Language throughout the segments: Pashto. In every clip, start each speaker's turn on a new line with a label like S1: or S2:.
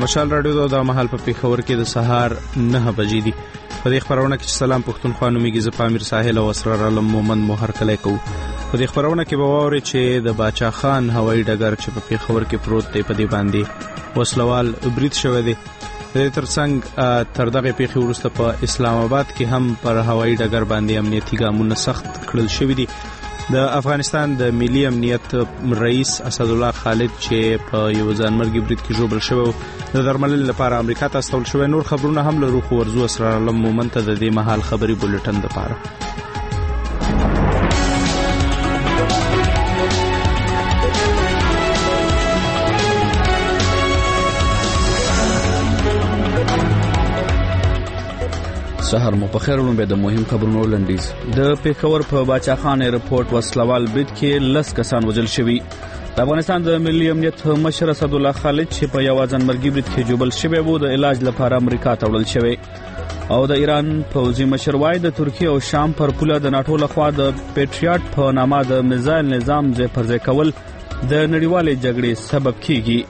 S1: مشال رادیو د مهال په پیښور کې د سهار 9 بجې دي. په دې خبرونه کې سلام پښتونخوا نومیږي. زه پامیر ساحل او اسرار علم مومن مهر کلی کو. په دې خبرونه کې به واوري چې د باچا خان هوایي ډګر چې په پیښور کې پروت دی په دې باندې وسلوال برید شوی دی. د ترڅنګ تر دغه پیښې وروسته په اسلام آباد کې هم پر هوایي ډګر باندې امنیتي ګامونه سخت کړل شوی دي. د افغانستان د ملي امنیت رئیس اسد الله خالد چې په یو ځانمرګي برید کې ژوبل شوی د درملنې لپاره امریکا ته استول شوی. نور خبرونه هم لرو خو ورزو اسرار علم مومن ته د دې مهال خبري بولټن لپاره.
S2: سحر مو په خیر ولوم به د مهم خبرونو لنډیز. د پیښور په باچا خان ایرپورټ وسلوال برید کې 10 کسان وژل شوي. د افغانستان د ملي امنیت مشر اسد الله خالد چې په یو ځانمرګي برید کې جوبل شوی وو د علاج لپاره امریکا ته وړل شوی. او د ایران پوځي مشر وای د ترکیه او شام پر پوله د ناتو لخوا د پیټریاټ په نامه د میزایل نظام ځای پر ځای کول د نړیوالې جګړې سبب کیږي.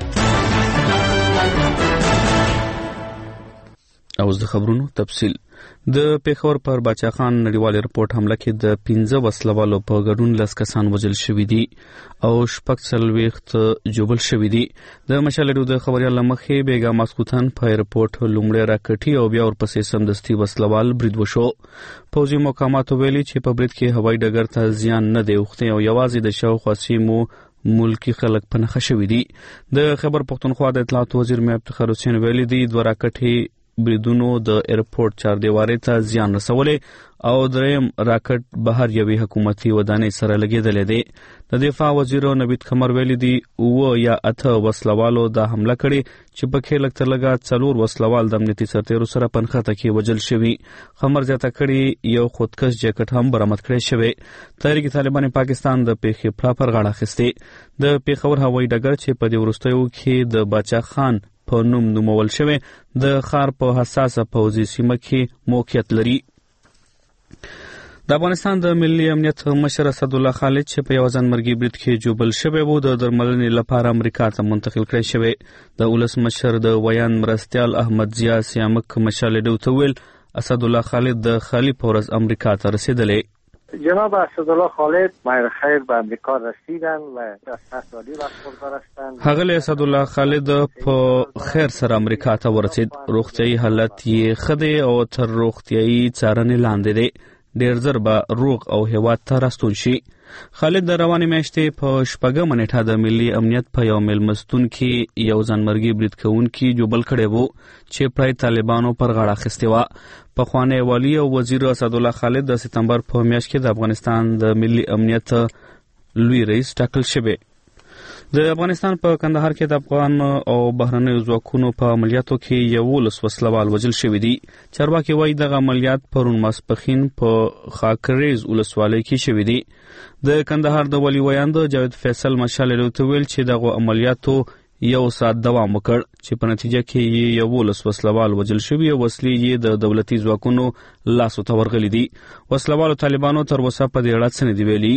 S2: او د خبرونو تفصیل. د پیښور پر باچا خان نړیوال ایرپورټ حمله کې د 15 وسلوالو په ګډون 10 کسان وژل شوي دي او 46 جوبل شوي دي. د مشالډو د خبريال مخې بیګا ماسکوتن په ایرپورټ لومړی راکټي او بیا ورپسې سمدستي وسلوال برید وشو. پوځي مقاماتو ویلي چې په برید کې هوایي ډګر ته زیان نه دی اوخته او یوازې د شاوخوا سیمو ملکی خلک په نښه شوي دي. د خبر پښتونخوا د اطلاعات وزیر میا افتخار حسین ویلي دي دوه راکټي بریدونو د ایرپورټ چاردیواري ته زیان رسولې او دریم راکټ بهر یوې حکومتي ودانۍ سره لګیدلې دی. د دفاع وزیر نوید خمر ویلي دی او یا 8 وسلوالو د حمله کړي چې په کې لګ تر لګا 4 وسلوال د امنیتي سرتیرو سره پنخته کې وژل شوي. خمر زیاته کړي یو خودکش جیکټ هم برآمد کړی شوی. تحریک طالبان پاکستان د پیښې پر غاړه اخیسته. د پیښور هوایي ډګر چې په دې وروستیو کې د باچا خان په نوم نومول شوی د ښار په حساسه پوځي سیمه کې موقعیت لري. د افغانستان د ملي امنیت مشر اسد الله خالد چې په یو ځانمرګي برید کې جوبل شوی وو د درملنې لپاره امریکا ته منتقل کړی شوی. د ولس مشر د ویان مرستیال احمد ضیا سیامک مشالډو ته ویل اسد الله خالد د خالی پورز امریکا ته رسیدلی.
S3: جناب اسدالله خالد مایر خیر به امریکا رسیدن و در سرسالی برخوردار هستند.
S2: هغه اسدالله خالد په خیر سره امریکا ته ورسید. روغتیايي حالت یې ښه دی او تر روغتیايي څارنې لاندې دی. ډیر زر به روغ او هیواد ته راستون شي. خالد د روانې میاشتې په 4 نیټه د ملي امنیت په یو میلمستون کې یو ځانمرګي برید کوونکي جوبل کړی وو چې پرای طالبانو پر غاړه اخیستې وه. پخوانی والی او وزیر اسد الله خالد د سپتمبر په میاشت کې د افغانستان د ملي امنیت لوی رئیس ټاکل شوی. د افغانستان په کندهار کې د افغان او بهرنیو ځواکونو په عملیاتو کې 11 وسلوال وژل شوي دي. چارواکي وایي دغه عملیات پرون ماسپښین په خاکریز ولسوالۍ کې شوي دي. د کندهار د والي ویاند جاوید فیصل مشالډو ته ویل چې دغه عملیاتو 1 ساعت دوام وکړ چې په نتیجه کې 11 وسلوال وژل شوي او وسلې یې د دولتي ځواکونو لاسو ته ورغلي دي. وسلوالو طالبانو تر اوسه په دې اړه څه نه دي ویلي.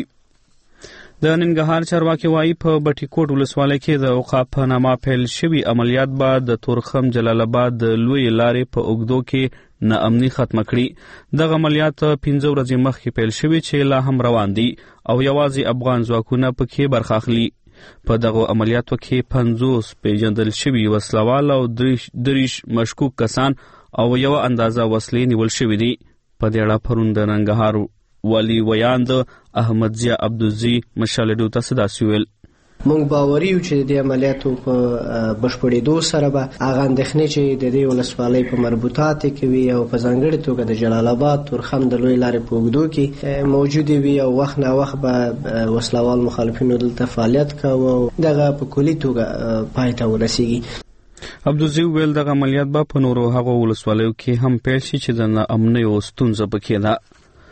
S2: د ننګرهار چارواکي وایي په بټي کوټ ولسوالۍ کې د اوقاف په نامه پیل شوي عملیات به د تورخم جلال آباد د لوی لارې په اوږدو کې ناامني ختمه کړي. دغه عملیات 15 ورځې مخکې پیل شوي چې لا هم روان دي او یوازې افغان ځواکونه پکې برخه اخلي. په دغه عملیاتو کې 50 پیژندل شوي وسلوال او 30 مشکوک کسان او یو اندازه وسلې نیول شوي دي. په دې اړه پرون د ننګرهار والی ویاند احمد ضیا عبدالزی مشالډو ته داسې ویل.
S4: مونږ باوري یو چې د عملیاتو په بشپړېدو سره به هغه اندېښنې چې د دې ولسوالۍ په مربوطات کې وي او په ځانګړې توګه د جلال آباد تورخم د لوی لارې په اوږدو کې موجودې وي او وخت نه وخت به وسلوال مخالفینو دلته فعالیت کوي او دغه په کلي توګه پای ته ورسیږي.
S2: عبدالزی ویل دغه عملیات به په نورو هغو ولسوالیو کې هم پیل شي چې د ناامنیو ستونزه پکې ده.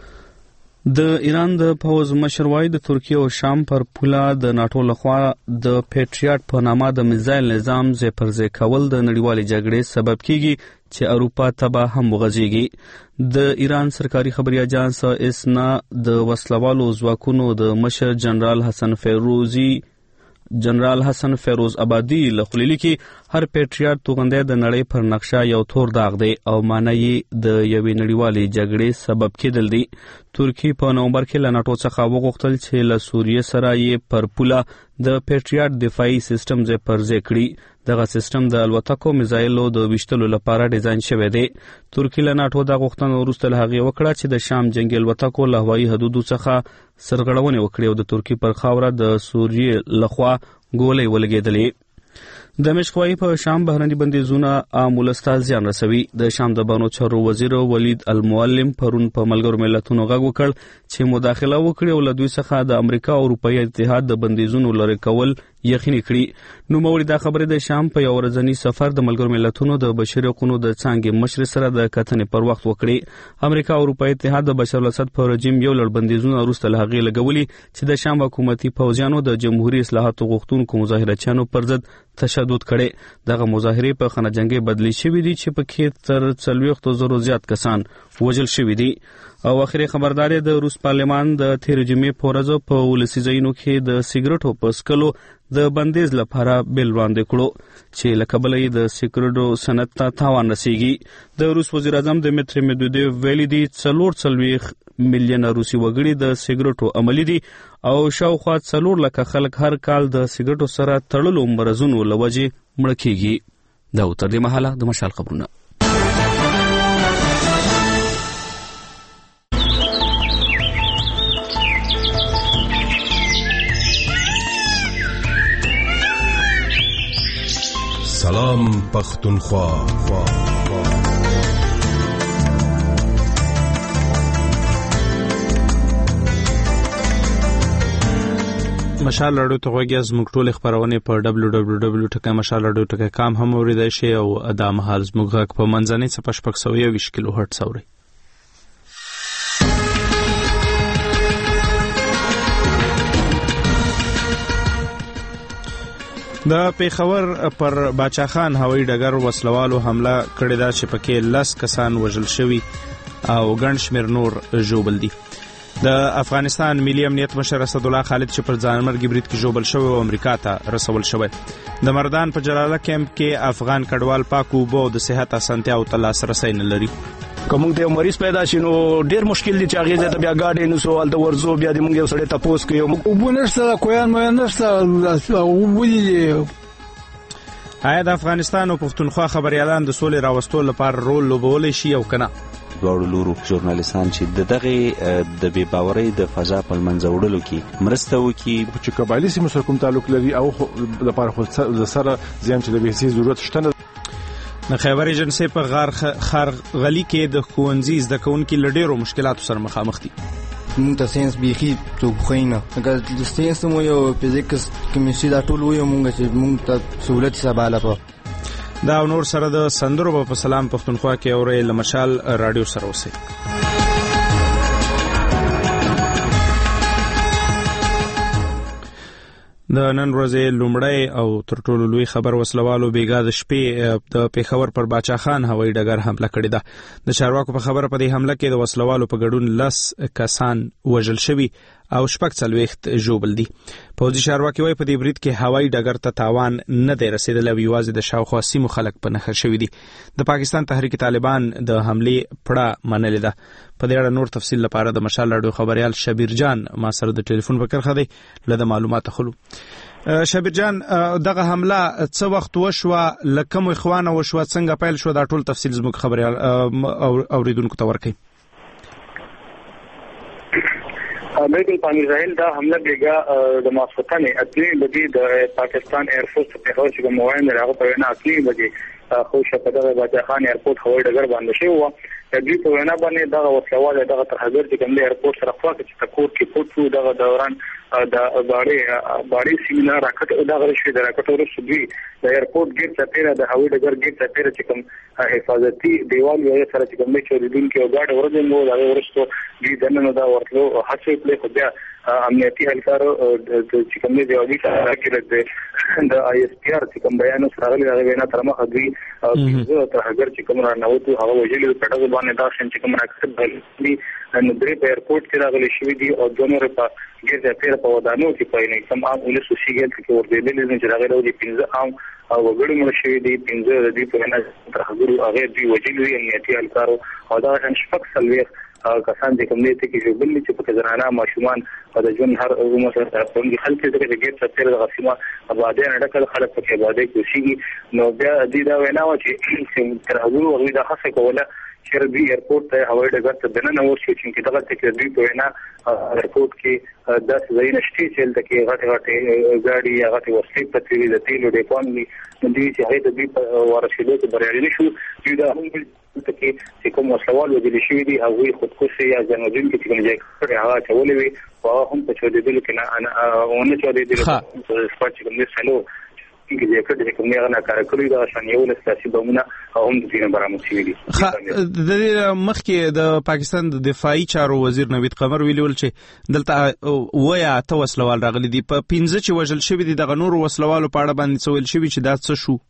S2: د ایران د پوځ مشر وای د ترکیه او شام پر پوله د ناتو لخوا د پیټریاټ په نامه د میزایل نظام ځای پر ځای کول د نړیوالې جګړې سبب کیږي چې اروپا ته به هم وغځیږي. د ایران سرکاري خبري اجانس اسنا د وسلوالو ځواکونو د مشر جنرال حسن فیروز آبادی لخلیلی کې هر پیټریاټ توغندی د نړۍ پر نقشه یو تور داغ دی او معنی د یوې نړیوالې جګړې سبب کېدل دي. ترکی په نومبر کې له ناټو څخه وغوښتل چې له سوریې سره یې پر پوله د پیټریاټ دفاعي سیستم ځای پر ځای کړي. دغه سیستم د الوتکو میزایلو د ویشتلو لپاره ډیزاین شوی دی. ترکی له ناټو د غوښتنو وروسته له هغې وکړه چې د شام جنګي الوتکو له هوایي حدودو څخه سرغړونې وکړي او د ترکی پر خاوره د سوریې لخوا ګولۍ ولګېدلې. د دمشق وايي په شام بهرني بندیزونه عام ولس ته زیان رسوي. د شام د بانو چارو وزیر ولید المعلم پرون په ملګرو ملتونو غږ وکړ چې مداخله وکړي او له دوی څخه د امریکا او اروپایي اتحاد د بندیزونو لرې کول یقیني کړي. نو موري دا خبره د شام په یو ورځنی سفر د ملګرو ملتونو د بشري حقوقو د څانګې مشر سره د کتنې پر وخت وکړي. امریکا او اروپایي اتحاد د بشر الاسد په رژیم یو لړ بندیزونه وروسته له هغې لګولي چې د شام حکومتي پوځیانو د جمهوریت اصلاحاتو غوښتونکو مظاهرچیانو پر ضد تشدد کړي. دغه مظاهرې په خانه جنګي بدلی شوې دي چې پکې تر 40,000 زیات کسان وژل شوي دي. او اخري خبرداري د روس پارلمان د تیر جمعې په ورځ په ولسي ځایونو کې د سیګریټو په څښلو د بندیز لپاره بل وړاندې کړو چې له کبله یې د سیګریټو صنعت ته تاوان رسیږي. د روس وزیر اعظم دمیتری مدودیف ویلي دي 40 میلیونه روسي وګړي د سیګریټو عملي دي او شاوخوا 4 لکه خلک هر کال د سیګریټو سره تړلو مرزونو له وجې مړه کیږي. دا تر دې مهاله د مشال خبرونه.
S5: سلام پختونخوا.
S1: مشال راډیو ته غوږی زموږ ټول خبرونه په www.mashalradio.com هم اوریدای شئ او دا مهال زموږ غږ په منځنۍ صفحه 620 کیلو هرتز اوري. د پیښور پر باچا خان هوایي ډګر وسلوالو حمله کړې ده چې پکې 10 کسان وژل شوي او ګڼ شمېر نور ژوبل دي. د افغانستان ملي امنیت مشر اسد الله خالد چې پر ځانمرګي برید کې ژوبل شوی او امریکا ته رسول شوی. د مردان په جلاله کیمپ کې افغان کډوال پاکو اوبو د صحت اسانتیا او لاسرسی نه لري.
S6: کوم ته مریض پیدا شي نو ډیر مشکل دي چې هغه ته بیا گاډي نو سوال د ورزو بیا د موږ یو سړی تاسو کوي او بونرسته کویان مې نشته او ولې.
S1: آیا د افغانستان او پښتونخوا خبريالان د سولې راوستلو لپاره رول لوبولی شي او کنه؟
S7: دواړو لورو ژورنالیستان چې دغه د بې باورۍ د فضا په منځ وړلو کې مرسته وکړي
S8: چې قبایلي سیمو سره کوم تعلق لري او لپاره خو سره زم چې د بهسي ضرورت شته.
S1: د خیبر ایجنسی په خارغلی کې د ښوونځي زده کوونکي له ډېرو مشکلاتو سره مخامخ دي.
S9: مونږ ته ساينس بيخي څوک خوینه اگر د ساينس مو یو فزیکس کیمستري دا ټول وي مونږ چې مونږ ته سہولت سباله په
S1: دا نور سره د سندرو په سلام پښتونخوا کې اورې لمشال رادیو سره اوسئ. د نن ورځې لومړی او تر ټولو لوی خبر وسلوالو بیګا د شپې د پیښور پر باچا خان هوایي ډګر حمله کړې ده. د چارواکو په خبره په دې حمله کې د وسلوالو په ګډون 10 کسان وژل شوي او 40 ژوبل دي. پوځي چارواکي وايي په دې برید کې هوایي ډګر ته تاوان نه دی رسیدلی او یوازې د شاوخوا سیمو خلک په نښه شوي دي. د پاکستان تحریک طالبان د حملې پړه منلې ده. په دې اړه نور تفصیل لپاره د مشال راډیو خبريال شبیر جان ما سره د ټلیفون په کرخه دی له معلومات خلو. شبیر جان دغه حمله څه وخت وشوه لکه مو اخوانه وشوه څنګه پیل شو دا ټول تفصیل زموږ خبريال اوریدونکو ته ورکړئ.
S10: بالکل پامیر زاهل دا حمله بیګا د ماسوتانه اصلي بدی د پاکستان ایر فورس په هغه چې موایند راغو په نه اصلي بدی خو شپه د باچا خان ایرپورټ هوایي ډګر باندې شو و د دې په وینا باندې دا وسلواله دغه تر حاضر چې کوم ایرپورټ سره خواږه چې تکور کې پټو دغه دوران د باړې سیمینار راکټ دا غوښ شوی د راکټ ورسې دی د ایرپورټ ګیټ چاپیره د هوایي ډګر ګیټ چاپیره چې کوم حفاظتي دیوال یې سره چې کوم چې ریډونکو گاډ ورته مو دا ورسته دې دنه دا ورتلو هڅه کړې خو بیا امنیتي اهلکارو چې کوم دی اودي راکړل د آی اس پی آر چې کوم بیان سره غلي راغی نه تر مخه دی او تر هغه چې کوم نه وته هغه وجلې کټه باندې دا شین چې کوم راکړي دي نو درې په ایرپورټ کې راغلي شوې دي او دوه نور په ګرځي پیر په ودانو کې پاینې سم عام ولې سوسیګل کې ورته دي چې راغلي دي 15 عام او وګړي مړ شوی دي 15 د دې په نه تر هغه هغه دی وجلوي امنیتي الکارو او دا شپږ سلوي کسان د کومنیټي کې جوړ دي چې په زنانه ماشومان او د ژوند هر عمر سره په خلک کې د ګیټ څخه د غسیمه آبادی نه ډکل خلک په آبادی کې شي نو بیا د دا وینا و چې تر هغه وغوي د حسه کوله چې د ایرپورټ ته هوایي ډګر ته دننه ورشي چې دغه ټکټ دی په وینا ایرپورټ کې د ځای نشټي چې د کې غټه ګاډي هغه وسیله په تیری د تیلو ډیپون دي چې هغه د دې ورشيدو ته بریالي نشو چې دا هم چې کوم مسلوال وجل شي دي هغه خودکشي یا جنودین کې چې ځای کړی هغه چولې وي او هم په چودې دل کې نه ونه چودې دل په سپارچ کوم نه سلو کې چې کړي کوم نه کار کوي دا شان یو لساسي بمونه هم د دې برامج شي دي
S1: د مخکې د پاکستان د دفاعي چارو وزیر نوید قمر ویلول چې دلته ویا ته وسلوال راغلي دي په 15 چې وژل شوی دي د نور وسلوالو په اړه باندې څه ویل شوی چې دا څه شو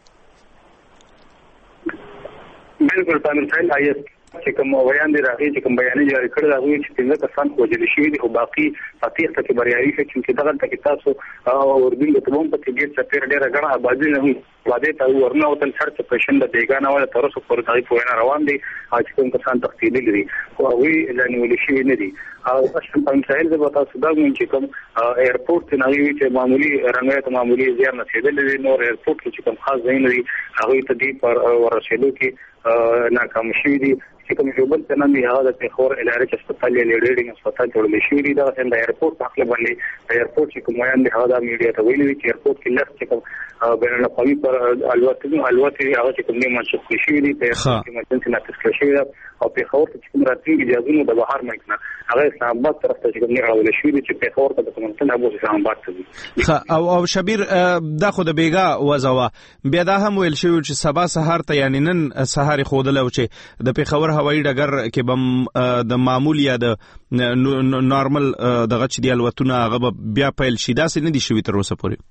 S10: بالکل تامل فعل آیت چې کوم بیان دی راغی چې کوم بیان جاری کړی دا وی چې څنګه کسان کوجل شي دي او باقي فاتح ته بریاري شي چې دغه ته تاسو او وربین ته هم په کې چې پیر ډیره غنا آبادی نه واده ته ورنه او تل سره پېشن د بیگانه ولا تر اوسه پورې تاریخ وینا روان دي چې کوم کسان تفصیلی لري او وی لانی ولې شي نه دي او اصل په مسائل د وتا صدا چې کوم ایرپورټ نه وی چې معمولی رنګه معمولی زیار نه کېدل نو ایرپورټ کې کوم خاص ځای نه دي هغه ته دی پر ورسېلو کې ناکام شي دي چې کوم یو بل څه نه هغه د پیښور ادارې هسپتال لیډینګ هسپتال جوړل شي دي دا څنګه ایرپورټ حق باندې ایرپورټ چې کوم وایي هغه د میډیا ته ویلي چې ایرپورټ کې لږ چې کوم بین الافغاني پر الوتنو هغه چې کوم نه منسوخ شي دي په ایمرجنسي نه تسکل شي او پیښور ته کوم راتلونکي اجازه د بهر مکنه هغه اسلام آباد طرف ته کوم نه راول شي چې پیښور ته کوم څه نه اسلام آباد ته
S1: او شبیر دا خو د بیګا وزوا بیا دا هم ویل شوی چې سبا سحر ته یعنی نن سحر خودل او چې د پیښور هوایي ډګر کې بم د معمولی یا د نارمل دغه چې دی الوتونه هغه بیا پیل شي دا څه نه دي شوی تر اوسه پورې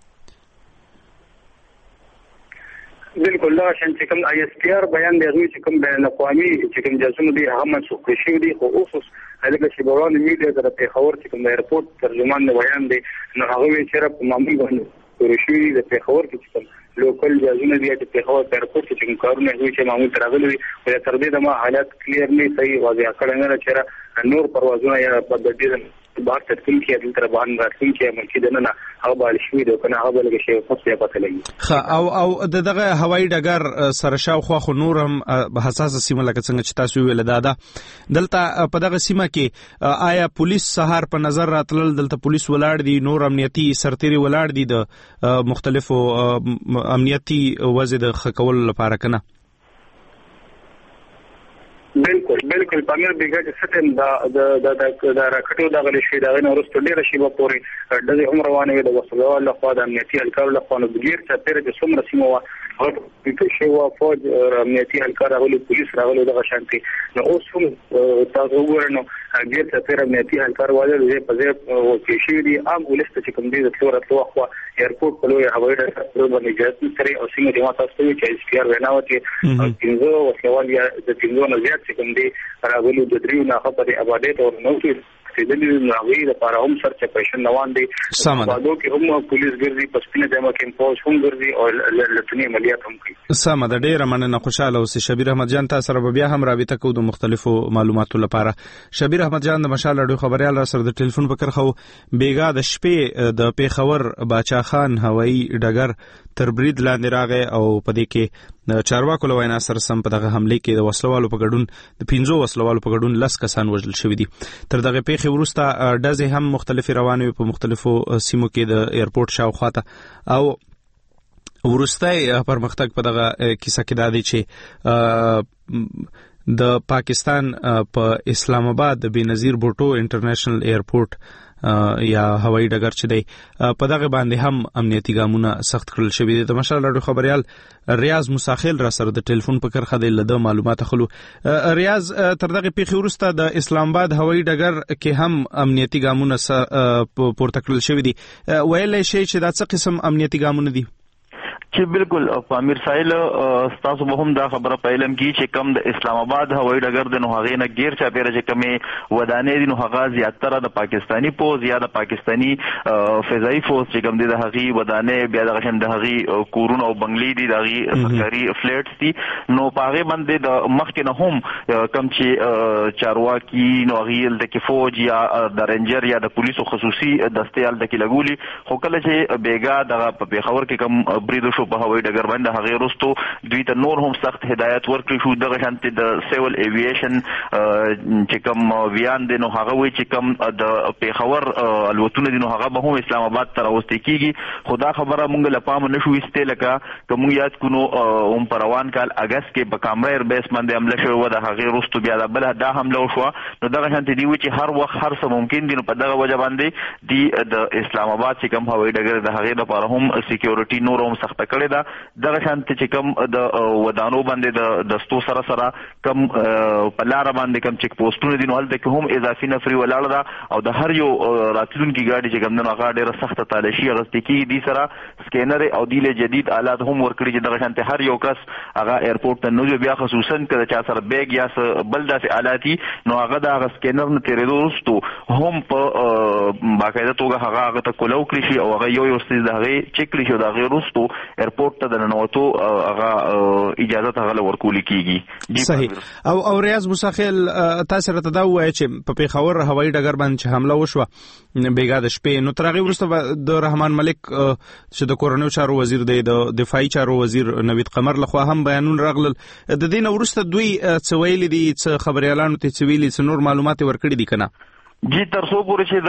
S10: بالکل لا شان چې کوم آی اس پی آر بیان دی چې کوم بین الاقوامي چې کوم جاسوس دي هغه منسوخ شوی دي خو اوس هغه چې بوران میډیا د پیښور چې کوم ایرپورټ ترجمان بیان دی نو هغه چې په معمولی باندې ورشي د پیښور کې کوم لوکل جاسوس دي چې پیښور ایرپورټ چې کوم کارونه کوي چې معمول تراغلي او تر دې د ما حالات کلیر نه صحیح واضح کړه نه چې نور پروازونه یا په دې بار تدکل کې د تر باندې راتلون کې ملکی دنه هغه بال شوی د کنه هغه بلګه شی خو څه پته لګي
S1: او دغه هوایي ډګر سره شاوخوا خو نور هم حساسه سیمه لکه څنګه چې تاسو ویل دا دلته په دغه سیمه کې آیا پولیس سهار په نظر راتلل دلته پولیس ولاړ دي نور امنیتي سرتيري ولاړ دي د مختلفو امنیتي وضع د خکول لپاره کنه
S10: بالکل پامیر بیګه چې ستم دا راکټو دا غلي شي دا نه ورسته ډیره شی په پوري د عمر روانه وي د وسلو له خوا د امنیتي الکار له خوا د بغیر چې پیر د څومره سیمه وا او په شی وا فوج امنیتي الکار غلي پولیس راغلي د شانتي نو اوس هم تاسو وګورئ غیر چې پیر امنیتي الکار واجب دی په ځای او کې شي دي عام ولست چې کوم دي د تلور اتلو خو ایرپورټ په لوی هوایي ډګر باندې اجازه سره او سیمه دی ماته ستوي چې اس پی آر ویناو چې پینځو وسوال یا د پینځو نه زیات چې کوم دي راغلي د دریو نه خبره آبادی ته نو کې د دې ناوی لپاره هم سرچ پېښن روان دي سمادو کې هم پولیس ګرځي پسپینه دمه کې پوس هم ګرځي او لټنی عملیات هم کوي
S1: سمه د ډیره مننه خوشاله اوسې شبیر احمد جان تاسو سره بیا هم رابطه کوو د مختلفو معلوماتو لپاره شبیر احمد جان د مشال اډو خبريال سره د ټلیفون په کرخو بیګا د شپې د پیښور باچا خان هوایي ډګر تر برید لاندې راغی او په دې کې چارواکو له وینا سره سم په دغه حمله کې د وسلوالو په ګډون د 15 وسلوالو په ګډون 10 کسان وژل شوی دي تر دغه پیښې وروسته ډزې هم مختلفې روانې په مختلفو سیمو کې د ایرپورټ شاوخواته او وروسته پرمختګ په دغه کیسه کې دا دی چې د پاکستان په اسلام آباد د بنظیر بوټو انټرنیشنل ایرپورټ یا هوایي ډګر چې دی په دغه باندې هم امنیتي ګامونه سخت کړل شوی دي د مشال اډو خبريال ریاض مساخیل را سره د ټلیفون په کرخه دی له معلومات خلو ریاض تر دغه پیښې وروسته د اسلام آباد هوایي ډګر کې هم امنیتي ګامونه پورته کړل شوی دي ویل شي چې دا څه قسم امنیتي ګامونه دي
S11: چې بالکل امیر ساحل تاسو به هم دا خبره پیلم کی چې کم د اسلام آباد هوایي ډګر د نو هغه نه غیر چا پیره چې کمې ودانې دي نو هغه زیاتره د پاکستانی پوز یا د پاکستانی فضائي فوز چې کم دي د هغه ودانې بیا د غشن د هغه کورونه او بنگلې دي د هغه سرکاري فلیټس دي نو پاغه باندې د مخکې نه هم کم چې چارواکي نو هغه د کې فوج یا د رنجر یا د پولیسو خصوصي دستيال د کې لګولي خو کله چې بیګا د پیښور کې کم بریدو په هوایي ډګر باندې هغه وروسته دوی ته نور هم سخت هدایت ورکړي شو دغه شانتي د سیول ایویشن چې کوم ویان دي نو هغه وی چې کوم د پیښور الوتونه دي نو هغه به هم اسلام آباد ته راوستي کیږي خدا خبره مونږ لپام نشو ایسته لکه کوم یاد کونو هم پروان کال اگست کې په کامرا ایر بیس باندې حمله شوه د هغه وروسته بیا د بل دا حمله وشو نو دغه شانتي دی چې هر وخت هر څه ممکن دي نو په دغه وجه باندې دی د اسلام آباد چې کوم هوایي ډګر د هغه لپاره هم سکیورټي نور هم سخت کړی دا دغه شانتي چې کوم د ودانو باندې د دستو سره سره کم په لار باندې کم چیک پوسټونه دي نو هلته کې هم اضافي نفري ولاړ دا او د هر یو راتلونکي ګاډي چې کوم نو هغه ډیره سخت تالاشي غوښتي کی دي سره سکینر او دیله جدید آلات هم ورکړي چې دغه شانتي هر یو کس هغه ایرپورټ ته نو بیا خصوصا کله چې سره بیگ یا بل داسې آلاتي نو هغه د سکینر نه تیرېدو وروسته هم په باقاعده توګه هغه ته کولو کړی شي او هغه یو څه د هغه چیک کړی شي د هغه وروسته ایرپورټ ته د ننوتو هغه اجازه ته ورکول کیږي
S1: صحیح او ریاض مساخیل تاسو راته دا وایي چې په پیښور هوایي ډګر باندې حمله وشوه بیګا د شپې نو ترغه ورسته د رحمان ملک چې د کورونو چارو وزیر دی د دفاعي چارو وزیر نوید قمر لخوا هم بیانون راغلل د دین ورسته دوی څویل دي څه خبري اعلان ته څویل څه نور معلومات ورکړي دي کنه
S11: جی تر څو پورې چې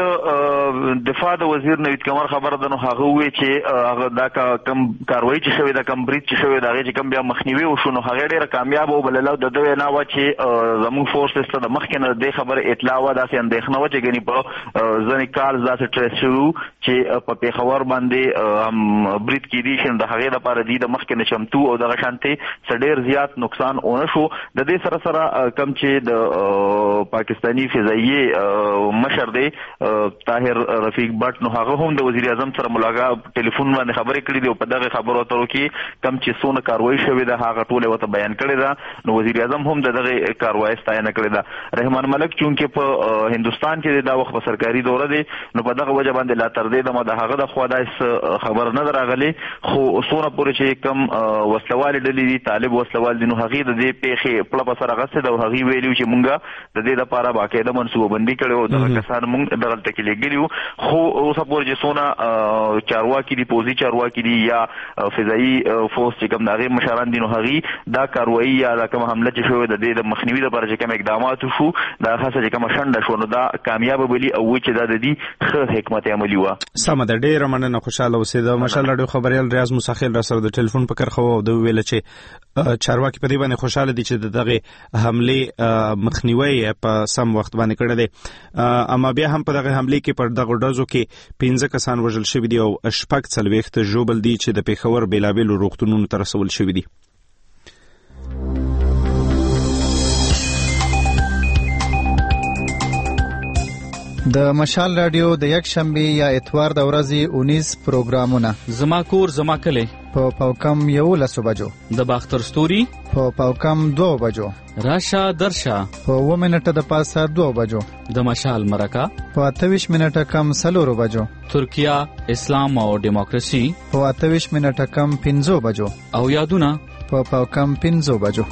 S11: د دفاع د وزیر نوید قمر خبره ده نو هغه وی چې هغه دا کم کاروایی چې شوی دا کم برید چې شوی دا چې کم بیا مخنیوي وشو نو هغه ډیره کامیاب او بللو د دوی نه و چې زموږ فورسز ته د مخکنه د خبره اطلاع و داسې اندېښنه و چې غني په ځنې کال داسې ټریس شو چې په پیښور باندې هم برید کېدی شي د هغه لپاره د مخکنه چمتو او د غشانتي ډیر زیات نقصان اون شو د دې سره سره کم چې د پاکستانی فضائیه مشر دی طاهر رفیق بٹ نو هغه هم د وزیر اعظم سره ملاقات ټلیفون باندې خبرې کړې دي او په دغه خبرو اترو کې کم چې سونه کاروایی شوې ده هغه ټوله وته بیان کړی ده نو وزیر اعظم هم دغه کاروایی ستاینه کړې ده رحمان ملک چونکه په هندستان کې دا وخت په سرکاري دوره دی نو په دغه وجه باندې لا تر دې د هغه د خوا د خبر نه راغلي خو سونه پورې چې کم وسلوال ډلې دي طالب وسلوال دي نو هغه د دې پیخه په سره غسه د هغه ویلو چې مونږه د دې لپاره باقاعده منصوبه بندي کړو دغه کسان مونږ دغلته کې لګیلو خو اوس پورې چې سونه چارواکي دي پوزي چارواکي دي یا فضائي فورس چې کوم دغه مشران دي نو هغه دا کاروایی یا دا کوم حمله چې شوې د دې د مخنیوي لپاره چې کوم اقدامات شو دا خاصه چې کوم شنډه شو نو دا کامیاب بلی او چې دا د دې ښه حکمت عملی و
S1: سم ده ډیر مننه خوشاله اوسئ دا ماشاءالله ډیر خبريال ریاض مساخیل را سره د ټلیفون په کرخه او د ویل چې چارواکي په دې باندې خوشاله دي چې دغه حمله مخنیوي په سم وخت باندې کړی دی اما بیا هم په دغه حمله کې پر دغه ډزو کې 15 کسان وژل شوي دي او شپږ څلوېښت ژوبل دي چې د پیښور بیلابیلو روغتونونو ته رسول شوي دي
S12: د مشال رادیو د یک شنبه یا اتوار د ورځې 19 پروګرامونه
S2: زما کور زما کلی
S12: په پاوکم 11 بجو
S2: د باختر ستوري
S12: په پاوکم 2 بجو
S2: راشه درشه
S12: په 2 منټه د پاسه 2 بجو
S2: د مشال مرکه
S12: په 28 منټه کم 4 بجو
S2: ترکیه اسلام او دیموکراسي
S12: په 28 منټه کم 15 بجو
S2: او یادونه
S12: په پاوکم 15 بجو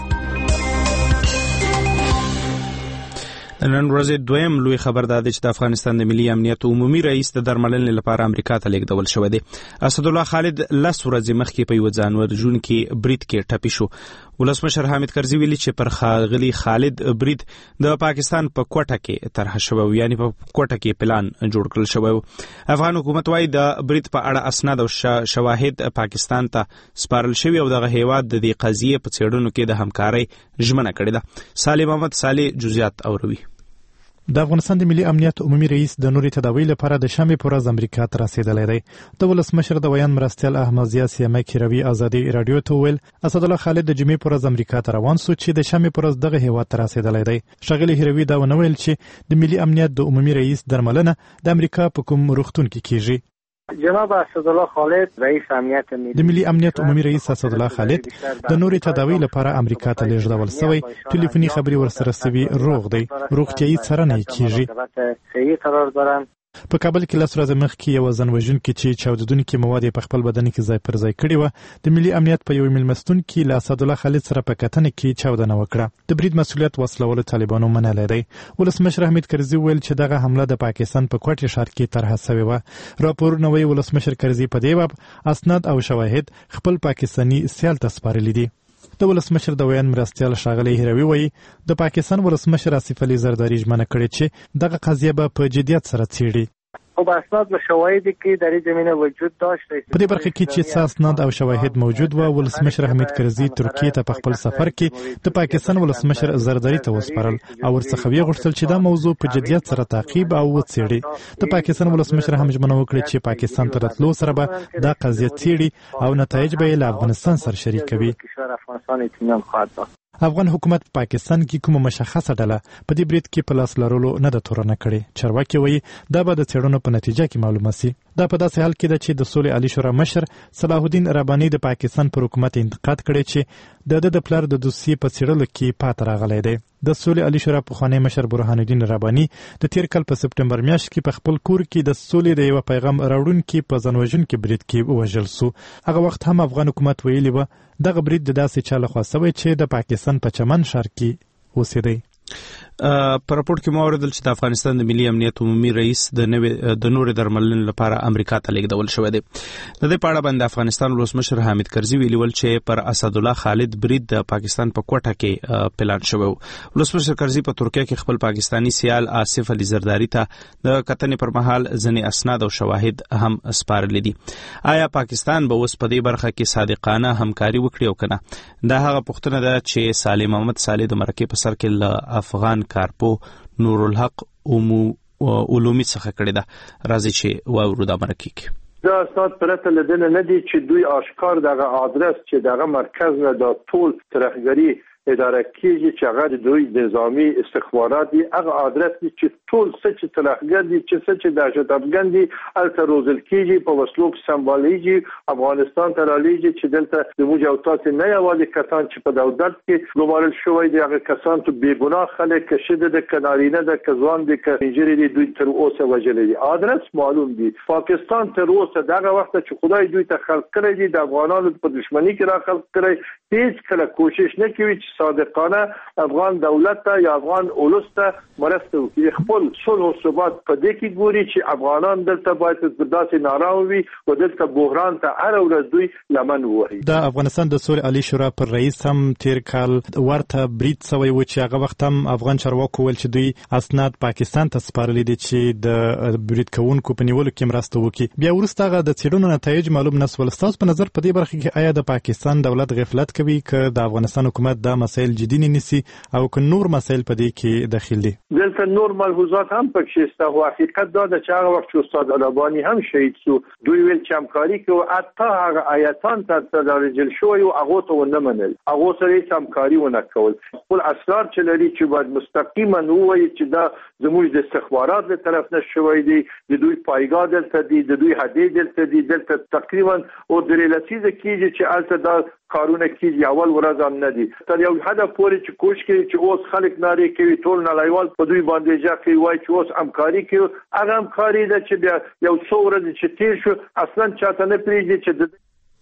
S1: نن ورځ دویم لوی خبر ده چې د افغانستان د ملي امنیت عمومي رئیس د درملنې لپاره امریکا ته لیږدول شوی دی اسد الله خالد لس ورځې مخکې په یو ځانوژن کې برید کې ټپي شو ولسمشر حامد کرزي ویلي چې پر ښاغلي خالد برید د پاکستان په کوټه کې طرح شوی یعنی په کوټه کې پلان جوړ کړل شوی افغان حکومت وايي د برید په اړه اسناد او شواهد پاکستان ته سپارل شوی او دغه هیواد د دې قضیې په څېړنو کې د همکارۍ ژمنه کړې ده صالح محمد صالح جزئیات اوروي
S13: د افغانستان د ملي امنیت عمومي رئیس د نوري تداوی لپاره د شنبه پر ورځ امریکا ته رسیدلی دی د ولسمشر د ویان مرستیال احمد ضیاء سیمه کیروي ازادي رادیو ته ویل اسد الله خالد د جمعې پر ورځ امریکا ته روان شو چې د شنبه پر ورځ دغه هیواد ته رسیدلی دی شغله هیروي دا ونویل چې د ملي امنیت د عمومي رئیس درملنه د امریکا په کوم روغتون کې کیږي
S3: جناب اسدالله خالد رئیس امنیت
S13: د ملي امنیت عمومي رئیس اسدالله خالد د نورې تداوی لپاره امریکا ته لیږدول شوی ټلیفوني خبري ورسره سوي روغ دی روغتيایي څارنه کیږي.
S3: صحیح قرار دارن.
S13: په کابل کې لس ورځې مخکې یو ځانوژونکي چې چاودیدونکي مواد په خپل بدن کې ځای پر ځای کړي و د ملي امنیت په یو میلمستون کې له اسدالله خالد سره په کتنه کې چاودنه وکړه. د برید مسؤلیت وسلوالو طالبانو منلی دی. ولسمشر حمید کرزي ویل چې دغه حمله د پاکستان په کوټې ښار کې طرحه شوې وه. راپورونه وایي ولسمشر کرزي په دې باب اسناد او شواهد خپل پاکستاني سیال ته سپارلي دي. د ولسمشر د ویان مرستیال ښاغلی هروي وایي د پاکستان ولسمشر آصف علي زرداري ژمنه کړې چې دغه قضیه به په جدیت سره څیړي.
S3: خب اسناد و شواهدی که در این زمینه وجود داشت
S13: په دې برخه کې چې څه اسناد او شواهد موجود و ولسمشر حمید کرزي ترکیه ته په خپل سفر کې د پاکستان ولسمشر زرداري ته وسپارل او ورڅخه وی غوښتل چې دا موضوع په جدیت سره تعقیب او وڅېړي. د پاکستان ولسمشر هم ژمنه وکړه چې پاکستان ته راتلو سره به دا قضیه څېړي او نتایج به یې له افغانستان سره شریکوي. افغان حکومت په پاکستان کې کومه مشخصه ډله په دې برید کې په لاس لرلو نه ده تورنه کړې. چارواکي وایي دا به د څېړنو په نتیجه کې معلومه سي. دا په داسې حال کې ده چې د سولې عالي شورا مشر صلاح الدین رباني د پاکستان پر حکومت انتقاد کړی چې د پلار د دوسیې په څېړلو کې پاتې راغلی دی. د سولې عالي شورا پخوانی مشر برهان الدین رباني د تیر کال په سپټمبر میاشت کې په خپل کور کې د سولې د یو پیغام راوړونکي په ځانوژونکي برید کې ووژل سو. هغه وخت هم افغان حکومت ویلي و دغه برید د داسې چا لخوا سوی چې د پاکستان په چمن ښار کې اوسېدی.
S1: په راپورټ کې مو اوریدل چې د افغانستان د ملي امنیت عمومي رئیس د نورې درملنې لپاره امریکا ته لیږدول شوی دی. د دې په اړه باندې افغانستان ولسمشر حامد کرزي ویلي ول چې پر اسدالله خالد برید د پاکستان په کوټه کې پلان شوی و. ولسمشر کرزي په ترکیه کې خپل پاکستاني سیال آصف علي زرداري ته د کتنې پر مهال ځینې اسناد او شواهد هم سپارلي دي. آیا پاکستان به اوس په دې برخه کې صادقانه همکاري وکړي او کنه؟ دا هغه پوښتنه ده چې سالم محمد صالح د مرکې په سر کې له افغان کارپو نور الحق علومي څخه کړی ده. راځي چې واورو دا مرکې کې
S14: دا اسناد پرته لدنه نه دي چې دوی آشکار دغه آدرس چې دغه مرکز نه دا ټول ترهګری اداره کیږي چې هغه د دوی نظامی استخبارات دي. هغه آدرس دي چې ټول څه چې ترهګر دي چې دهشت افغان دي الته روزل کیږي په وسلو کې سمبالیږي افغانستان ته رالیږي چې دلته د موږ او تاسو نه یوازې کسان چې په دولت کې ګمارل شوی دي هغه کسان ته بې ګناه خلک که شده د کنارینه د کزوان دي که انجری دي دوی تر اوسه وجلي دي. آدرس معلوم دي. پاکستان تر اوسه دغه وخت چې خدای دوی ته خلق کړی دي د افغانانو په دښمنۍ کې را خلق کړی هیڅ کله کوشش نه کوي چې صادقانه افغان دولت ته یا افغان اولس ته مرسته وکړي. خپل صلح او ثبات په دې کې ګوري چې افغانان دلته باید داسې نارام وي او دلته بحران ته هر ورځ دوی لمن ووهي.
S13: د افغانستان د سولې عالي شورا پر رئیس هم تیر کال ورته برید سوی و چې هغه وخت هم افغان چارواکو ویل چې دوی اسناد پاکستان ته سپارلي دي چې د برید کوونکو په نیولو کې مرسته وکړي. بیا وروسته هغه د څېړنو نتایج معلوم نه شول. ستاسو په نظر په دې برخه کې آیا د پاکستان دولت غفلت کوي که د افغانستان حکومت دا مسایل جدي نه نیسي او که نور مسایل په دې کې داخل دي؟
S14: دلته نور ملحوظات هم پکې شته او حقیقت دا ده چې هغه وخت چې استاد علبانی هم شهید شو دوی ویل چې همکاري کوي حتی هغه آیتان ته تدارجل شوی او هغه ته ونه منل هغه سره هیڅ همکاري ونه کول. خپل اسرار چې لري چې باید مستقیما وایي چې دا زموږ د استخبارات له طرف نه شوی دی د دوی پایګاه دلته دی د دوی هدیه دلته دی دلته تقریبا او درې لسیزه کېږي چې الته دا کارونه کیږي اول ورځ هم نه دي تر یو حد پورې چې کوشش کوي چې اوس خلک ناری کوي ټول نړیوال په دوی باندې ځکه وایي چې اوس همکاري کوي هغه همکاري ده چې بیا یو څو ورځې چې تیر شو اصلا چاته نه پریږدي چې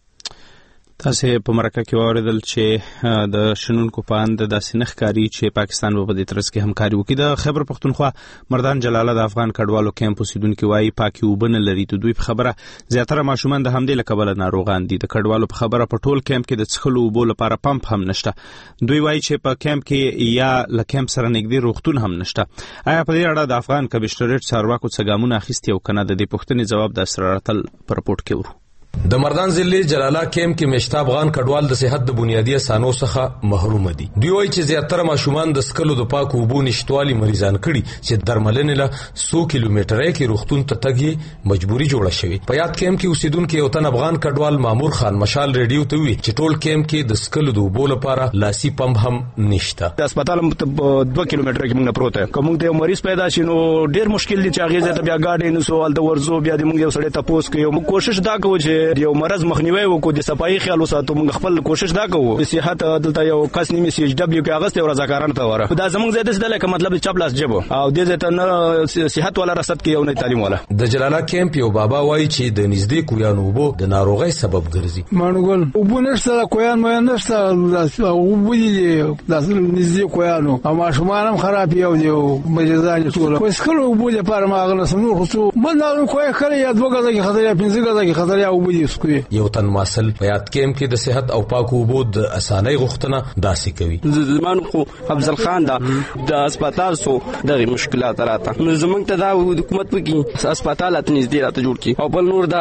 S1: تاسو په مرکه کې اوریدل چې د شنونکو په اند داسې نخکاری چې پاکستان په دې ترڅ کې همکاري وکړي. د خیبر پختونخوا مردان جلاله د افغان کډوالو کیمپ اوسیدونکو وايي پاکي وبنه لري. د دوی په خبره زیاتره ماشومان د همدې لکبل ناروغان دي. د کډوالو په خبره په ټول کیمپ کې د څښلو اوبو لپاره پمپ هم نشته. دوی وايي چې په کیمپ کې یا لکمپ سره نږدې روغتون هم نشته. آیا په دې اړه د افغان کمشنریټ چارواکو څه ګامونه اخیستي او کنه؟ د دې پوښتنې جواب د اسرار تل پر رپورټ کې ورو.
S5: د مردان ضلع جلاله کیمپ کې مشتا افغان کډوال د صحت د بنیادی اسانو څخه محروم دي. دوی وایي چې زیاتره ماشومان د سکلو د پاکو اوبو نشټوالي مریضان کړي چې درملنې له 100 کیلومتره کې روغتون ته تګ مجبوري جوړه شوې. په یاد کیمپ کې اوسیدونکو یو تن افغان کډوال مامور خان مشال ریډیو ته وی چې ټول کیمپ کې د سکلو د اوبو لپاره لاسي پمپ هم نشته.
S6: د هسپتال 2 کیلومتره کې موږ پروت یو. کوم ته مریض پیدا شي نو ډیر مشکل دي چې هغه ته بیا گاډي نو سوال د ورزو بیا د موږ یو سړی تاسو کوي. موږ کوشش دا کوو چې یو مرز مخنیوي وکړو، د صفایي خیال وساتو. موږ خپل کوشش دا کوو د صحت دلته یو کس نیمه سی ایچ دبليو کې اغسته او رضاکارانه ته وره. دا زموږ زیاده څه لکه مطلب چپلاس جبو او د دې ته نه صحت ولا رصد کې یو نه تعلیم ولا.
S5: د جلاله کیمپ یو بابا وایي چې د نږدې کویانو وبو د ناروغي سبب ګرځي.
S15: مانوګل وبو نشته کویان مې نشته وبو دي د نږدې کویانو او ماشومان هم خراب یو دی مجازان ټول. وس کله وبو لپاره ما غل سمو خصو مله کوی کړی یا دوه غزه کې خطر یا 15 غزه کې خطر یا وبو دي سکوي.
S5: یو تن ماسل په یاد کیمپ کې د صحت او پاکو وبو د اسانۍ غوښتنه داسې کوي.
S16: زمان خو افضل خان دا د هسپتال سو دغه مشکلات راته نو زمونږ ته دا حکومت وکي هسپتال ات نږدې راته جوړ کی او بل نور دا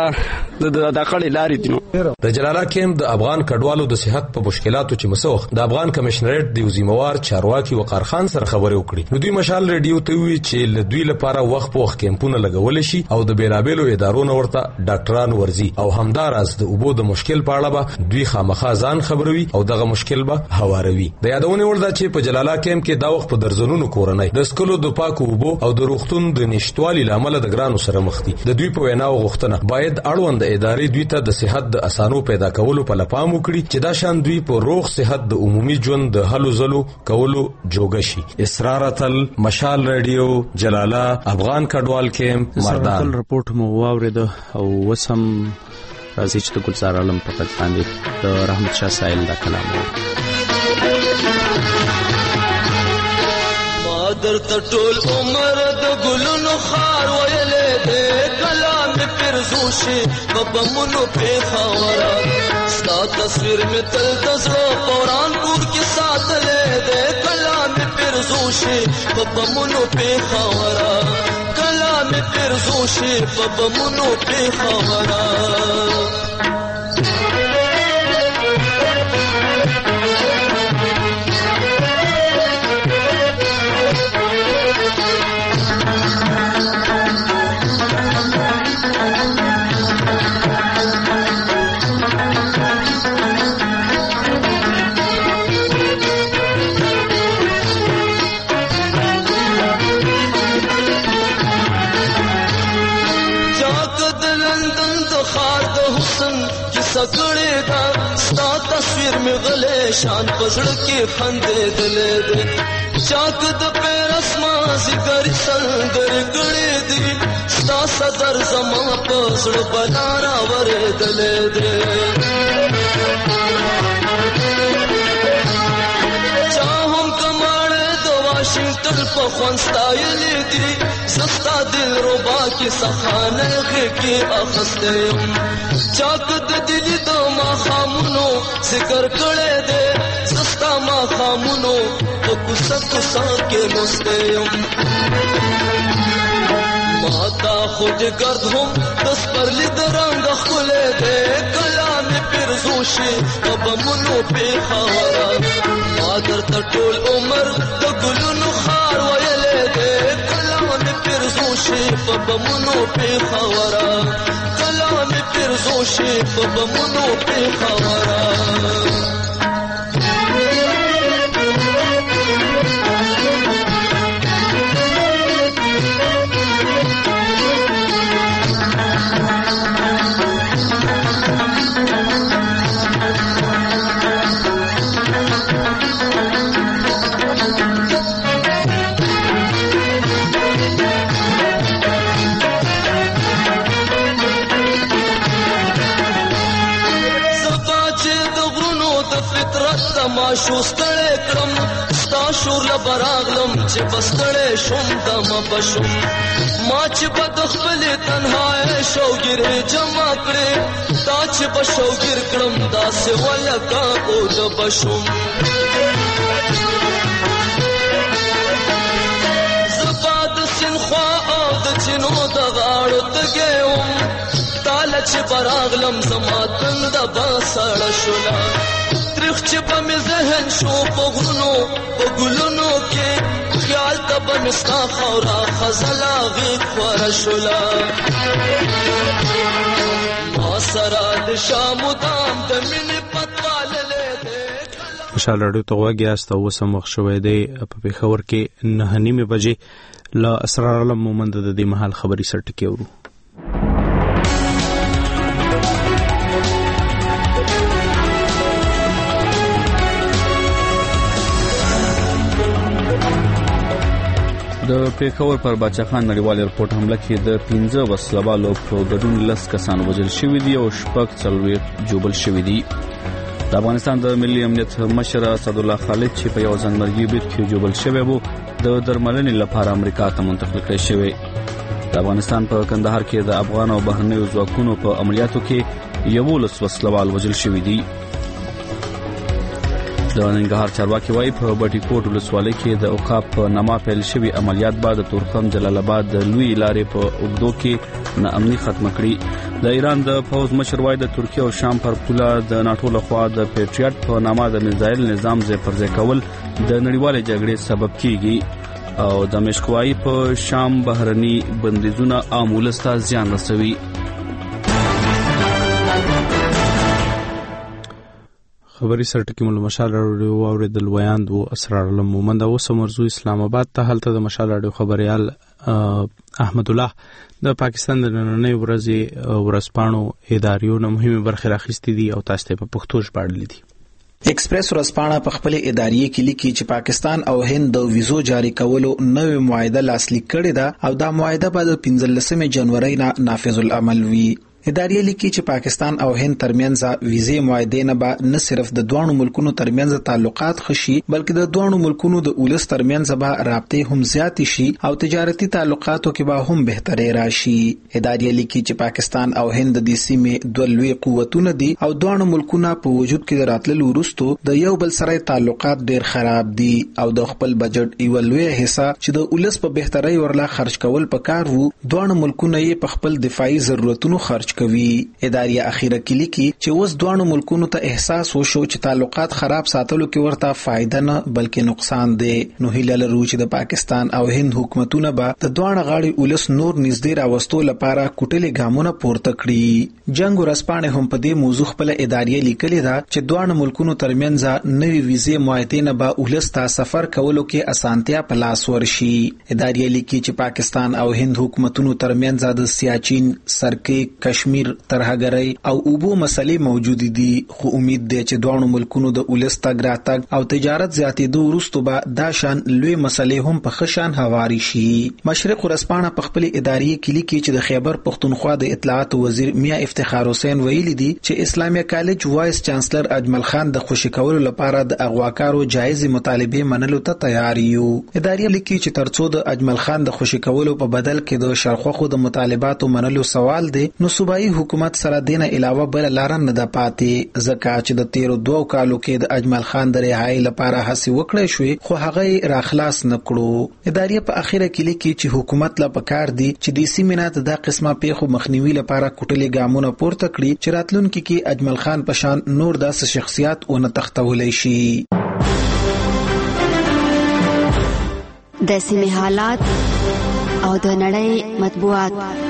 S16: د کړي لارې دي. نو
S5: د جلاله کیمپ د افغان کډوالو د صحت په مشکلاتو چې مسوخ د افغان کمشنریټ د وزیموار چارواکي وقار خان سره خبرې وکړي. نو دوی مشال ریډیو ته وی چې له دوی لپاره وخت په وخت کیمپونه لګول شي او د بیلابېلو ادارو ورته ډاکټران ورزي او همداراز د اوبو د مشکل په اړه به دوی خامخا ځان خبروي او دغه مشکل به هواروي. د یادونه ورده چې په جلاله کیمپ کې دا وخت په درزنونو کورنۍ د سکلو د پاکو اوبو او د روغتون د نشټوالي لامل د ګرانو سره مخ دي. د دوی په وینا غوښتنه باید اړوند ادارې دوی ته د صحت د اسانو پیدا کولو په لپام وکړي چې دا شان دوی په روغ صحت د عمومي ژوند د هلو زلو کولو جوګه شي. اسرارتل مشال ریډیو جلاله افغان کډوال کیمپ مردان.
S1: رپورټ مو واورید او وسم راځي چې د ګلزار عالم په پد باندې د رحمت شاه سایل دا کلام
S17: مادر ټول عمر د ګلونو خار ویلې دې کلام پرزوشي ببمونو په خاورا ستا تصویر می تل دزرو قرآن پور کې ساتلې دې کلام پرزوشي ببمونو په خاورا کلام پرزوشي ببمونو په خاورا. سکړې دا ستا تصویر می غلې شان پزړ کې خندې دلې دې چاک د پیر اسمان ذکر سنگر کړې دې ستا صدر زما پزړ بلارا ور دلې دې چاهم کماړ د واشنگټن په خوان ستایلې دې ستا دل ربا کې سخانه کې اخستې چاک د دل د ما خامونو ذکر کړه دې سستا ما خامونو په کوڅه کوڅه کې مستیم ماتا خود گرد هم دس پر لید رنگ خله دې کلام پرزوشي ببمونو په خاورا مادر ته ټول عمر د ګلونو خار ویلې دې کلام پرزوشي ببمونو په خاورا کلام پرزوشي ببمونو په خاورا. ما شوستړې کړم ستا شور لبراغلم چې بستړې شوم دم بشم ما چې بد خپل تنهایی شوګر جمع کړې تا چې بشوګر کړم داسې ولکا او د بشم زباد سنخوا او د چینو د غاړو تګېوم تاله چې براغلم زما تنده بسړه شولا تریخ چې په مې ذهن شو په غرونو په ګلونو کې خیال ته به مې ستا خاوره خزله غېږ خوره شولا ما سره د شامو دام د مینې پتواللی دی
S1: مشال راډیو ته غوږ یاست او اوس هم وخت شوی دی په پېښور کې 9:30 بجې له اسرار عالم مومند د دې مهال خبري سر ټکی ورو.
S2: د پېښور پر باچاخان نړیوال ایرپورټ حمله کې د 15 وسلوالو په ګډون 10 کسان وژل شوي دي او 40 جوبل شوي دي. د افغانستان د ملي امنیت مشر اسد الله خالد چې په یو ځانمرګي بریټ کې جوبل شوی وو د درملنې لپاره امریکا ته منتقل کړی شوی. د افغانستان په کندهار کې د افغان او بهرنیو ځواکونو په عملیاتو کې 11 وسلوال وژل شوي دي. د ننګرهار چارواکي وايي په بټي کوټ ولسوالۍ کې د اوقاف په نامه پیل شوی عملیات بعد تورخم جلال آباد د لوی لارې په اوږدو کې ناامني ختم کړي. د ایران د فوز مشر وايي د ترکیه او شام پر پوله د ناتو لخوا د پیټریټ په نامه د میزایل نظام ځای پر ځای کول د نړیوالې جګړې سبب کیږي او د مشکوای په شام بهرني بندیزونه عام ولس ته زیان رسوي.
S1: خبري سرټکی مول مشال راډیو اوریدل ویاند او اسرار عالم مومند او سمرزو اسلام آباد ته حالت د مشال راډیو خبريال احمد الله د پاکستان د نننۍ ورځې ورسپانو اداریو نه مهمه برخه راخستې دي او تاسو ته په پښتو ژباړلې دي.
S18: ایکسپریس ورسپانه په خپل اداریه کې لیکي چې پاکستان او هند د ویزو جاری کولو نوې معاهده لاسلیک کړې ده او دا معاهده به د 15 جنوري نه نافذ العمل وي. ادارې لیکي چې پاکستان او هند ترمنځ ویزې معاهده نه به نه صرف د دوه ملکونو ترمنځ تعلقات خشي بلکې د دوه ملکونو د اولس ترمنځ به رابطې هم زیات شي او تجارتي تعلقاتو کې به هم بهتري راشي. ادارې لیکي چې پاکستان او هند د دې سیمې دوه لوی قوتونه دي او دوه ملکونه په وجود کې راتلل ورستو د یو بل سره تعلقات ډېر خراب دي او د خپل بجټ یو لوی حصہ چې د اولس په بهتري ورلا خرج کول پکار وو دوه ملکونه یې په خپل دفاعي ضرورتونو خرج کوي. ادارې اخیره کې لیکي چې اوس دوه ملکونو ته احساس وشو چې تعلقات خراب ساتلو کې ورته فائدہ نه بلکې نقصان دی. نو هیله لرو چې د پاکستان او هند حکومتونه به د دوه غاړي اولس نور نږدې راوستو لپاره کوټلې ګامونه پورته کړي. جنگ ورسپانه هم په دې موضوع خپل ادارې لیکلي ده چې دوه ملکونو ترمنځ نوې ویزې معاهده نه به اولس ته سفر کولو کې اسانتیا په لاس ورشي. ادارې لیکي چې پاکستان او هند حکومتونو ترمنځ د سیاچین، سرکې، کشمیر، ترهګرۍ او اوبو مسلې موجود دي خو امید دی چې دوه ملکونو د اولس تګ راتګ او تجارت زیاتېدو وروسته به دا شان لوی مسلې هم په خشان هواري شي. مشرق ورسپانه په خپل ادارې کې لیکي چې د خیبر پښتونخوا د اطلاعات وزیر میا افتخار حسین ویلي دي چې اسلامیه کالج وایس چانسلر اجمل خان د خوشی کولو لپاره د اغواکارو جایز مطالبه منلو ته تیار یو. ادارې لیکي چې ترڅو د اجمل خان د خوشی کولو په بدل کې د شرخوخو د مطالباتو منلو سوال دی نو صوبایي حکومت سره دینه علاوه بل لار نه د پاتې ځکه چې د 13 کالو کې د اجمل خان د رهایی لپاره هڅه وکړې شوې خو هغه راخلاص نکړو. ادارې په اخیره کې لیکي چې حکومت لا پکار دی چې د سیمینات د قسمه پیښو مخنیوي لپاره کوټلې ګامونه پورته کړي چې راتلونکي کې اجمل خان پشان نور داسې شخصیات اون تختولې شي.
S19: د سیمې حالات او د نړۍ مطبوعات.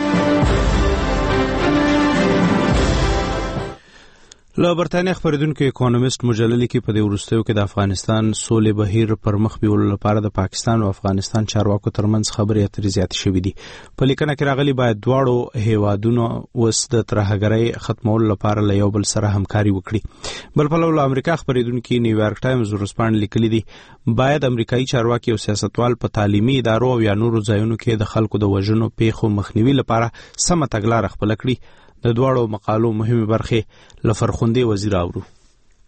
S1: له برتانیا خبردونکو اکونومیست مجلل کې په دې ورستیو کې د افغانستان سولې بهیر پر مخ بیولو لپاره د پاکستان او افغانستان چارواکو ترمنځ خبرې اترې زیاتې شوې دي. په لیکنه کې راغلي باید دواړو هیوادونو اوس د ترهګرۍ ختمولو لپاره له یو بل سره همکاري وکړي. بل په لور امریکا خبردونکو نیویارک ټایمز ورسپانډ لیکلي دي باید امریکایي چارواکي او سیاستوال په تعلیمي ادارو او یا نورو ځایونو کې د خلکو د وژنو پیښو مخنیوي لپاره سمه تګلاره خپل کړي. د دواړو مقالو مهمه برخه لفرخوندي وزیر اورو.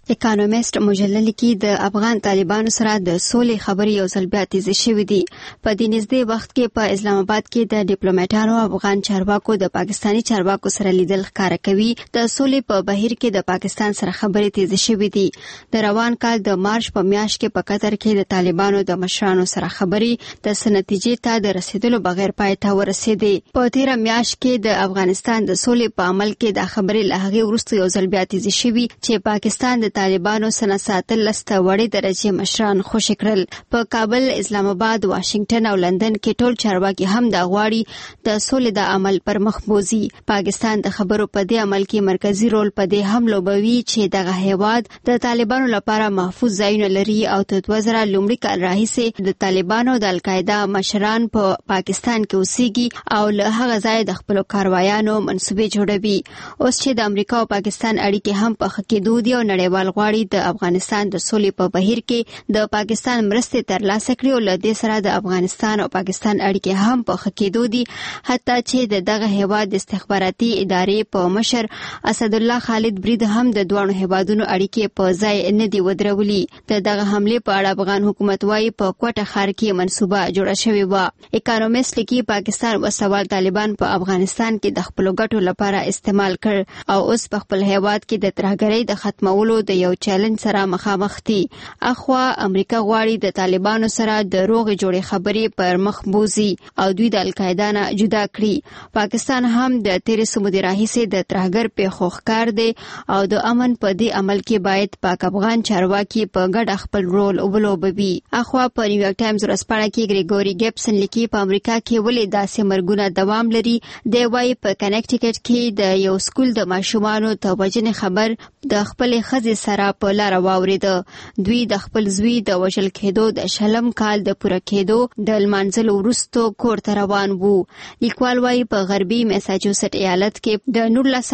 S19: اکانومیست مجله لیکي د افغان طالبانو سره د سولې خبرې یو ځل بیا تیزې شوې دي. په دې نږدې وخت کې په اسلام آباد کې د ډیپلوماټانو افغان چارواکو د پاکستاني چارواکو سره لیدل ښکاره کوي د سولې په بهیر کې د پاکستان سره خبرې تیزې شوې دي. د روان کال د مارچ په میاشت کې په قطر کې د طالبانو د مشرانو سره خبرې د نتیجې ته د رسیدلو بغیر پای ته ورسېدې. په تیره میاشت کې د افغانستان د سولې په عمل کې د خبرې له هغې وروسته یو ځل بیا تیزې شوې چې پاکستان د طالبانو سره ساتل لسته وړې درجې مشران خوشي کړل. په کابل، اسلام آباد، واشنگټن او لندن کې ټول چارواکي هم د غواړي د سولې د عمل پر مخ بوزي. پاکستان د خبرو په دې عمل کې مرکزی رول په دې هم لوبوي چې دغه هیواد د طالبانو لپاره محفوظ ځایونه لري او د 2000 لومړي کال راهیسې د طالبانو د القاعده مشران په پاکستان کې اوسېږي او له هغه ځای د خپل کاروایانو منسوبې جوړوي. اوس چې د امریکا او پاکستان اړیکې هم په ښه کېدو دي او نړیوال غواړي د افغانستان د سولې په بهیر کې د پاکستان مرستې ترلاسه کړي او له دې سره د افغانستان او پاکستان اړیکې هم په ښه کېدو دي، حتی چې دغه هیواد د استخباراتي ادارې په مشر اسد الله خالد برید هم د دوه هیوادونو اړیکې په ځای نه دی ودرولي. دغه حمله په اړه افغان حکومت وايي په کوټه ښار کې منصوبه جوړه شوې و. اکانومیست لیکي پاکستان وسوال طالبان په افغانستان کې د خپل ګټو لپاره استعمال کړ او اوس په خپل هیواد کې د ترهګرۍ د ختمولو د یو چیلنج سره مخامخ دي. اخوا امریکا غواړي د طالبانو سره د روغې جوړې خبرې پر مخ بوزي او دوی د القاعده نه جدا کړي. پاکستان هم د تیرې سمودي راهیسې د ترهګر پیښو ښکار دی او د امن په دې عمل کې باید پاک افغان چارواکي په ګډه خپل رول ولوبوي. اخوا په نیویارک ټایمز ورځپاڼه کې ګریګوري ګیبسن لیکي په امریکا کې ولې داسې مرګونه دوام لري. دی وايي په کنیکټیکټ کې د یو سکول د ماشومانو د وژنې خبر د خپل خزې سره په لار واوریده. دوی د خپل زوی د وژل کېدو د شلم کال د پوره کېدو د لمانځلو وروسته کور ته روان وو. لیکوال وايي په غربي میساچوسټ ایالت کې د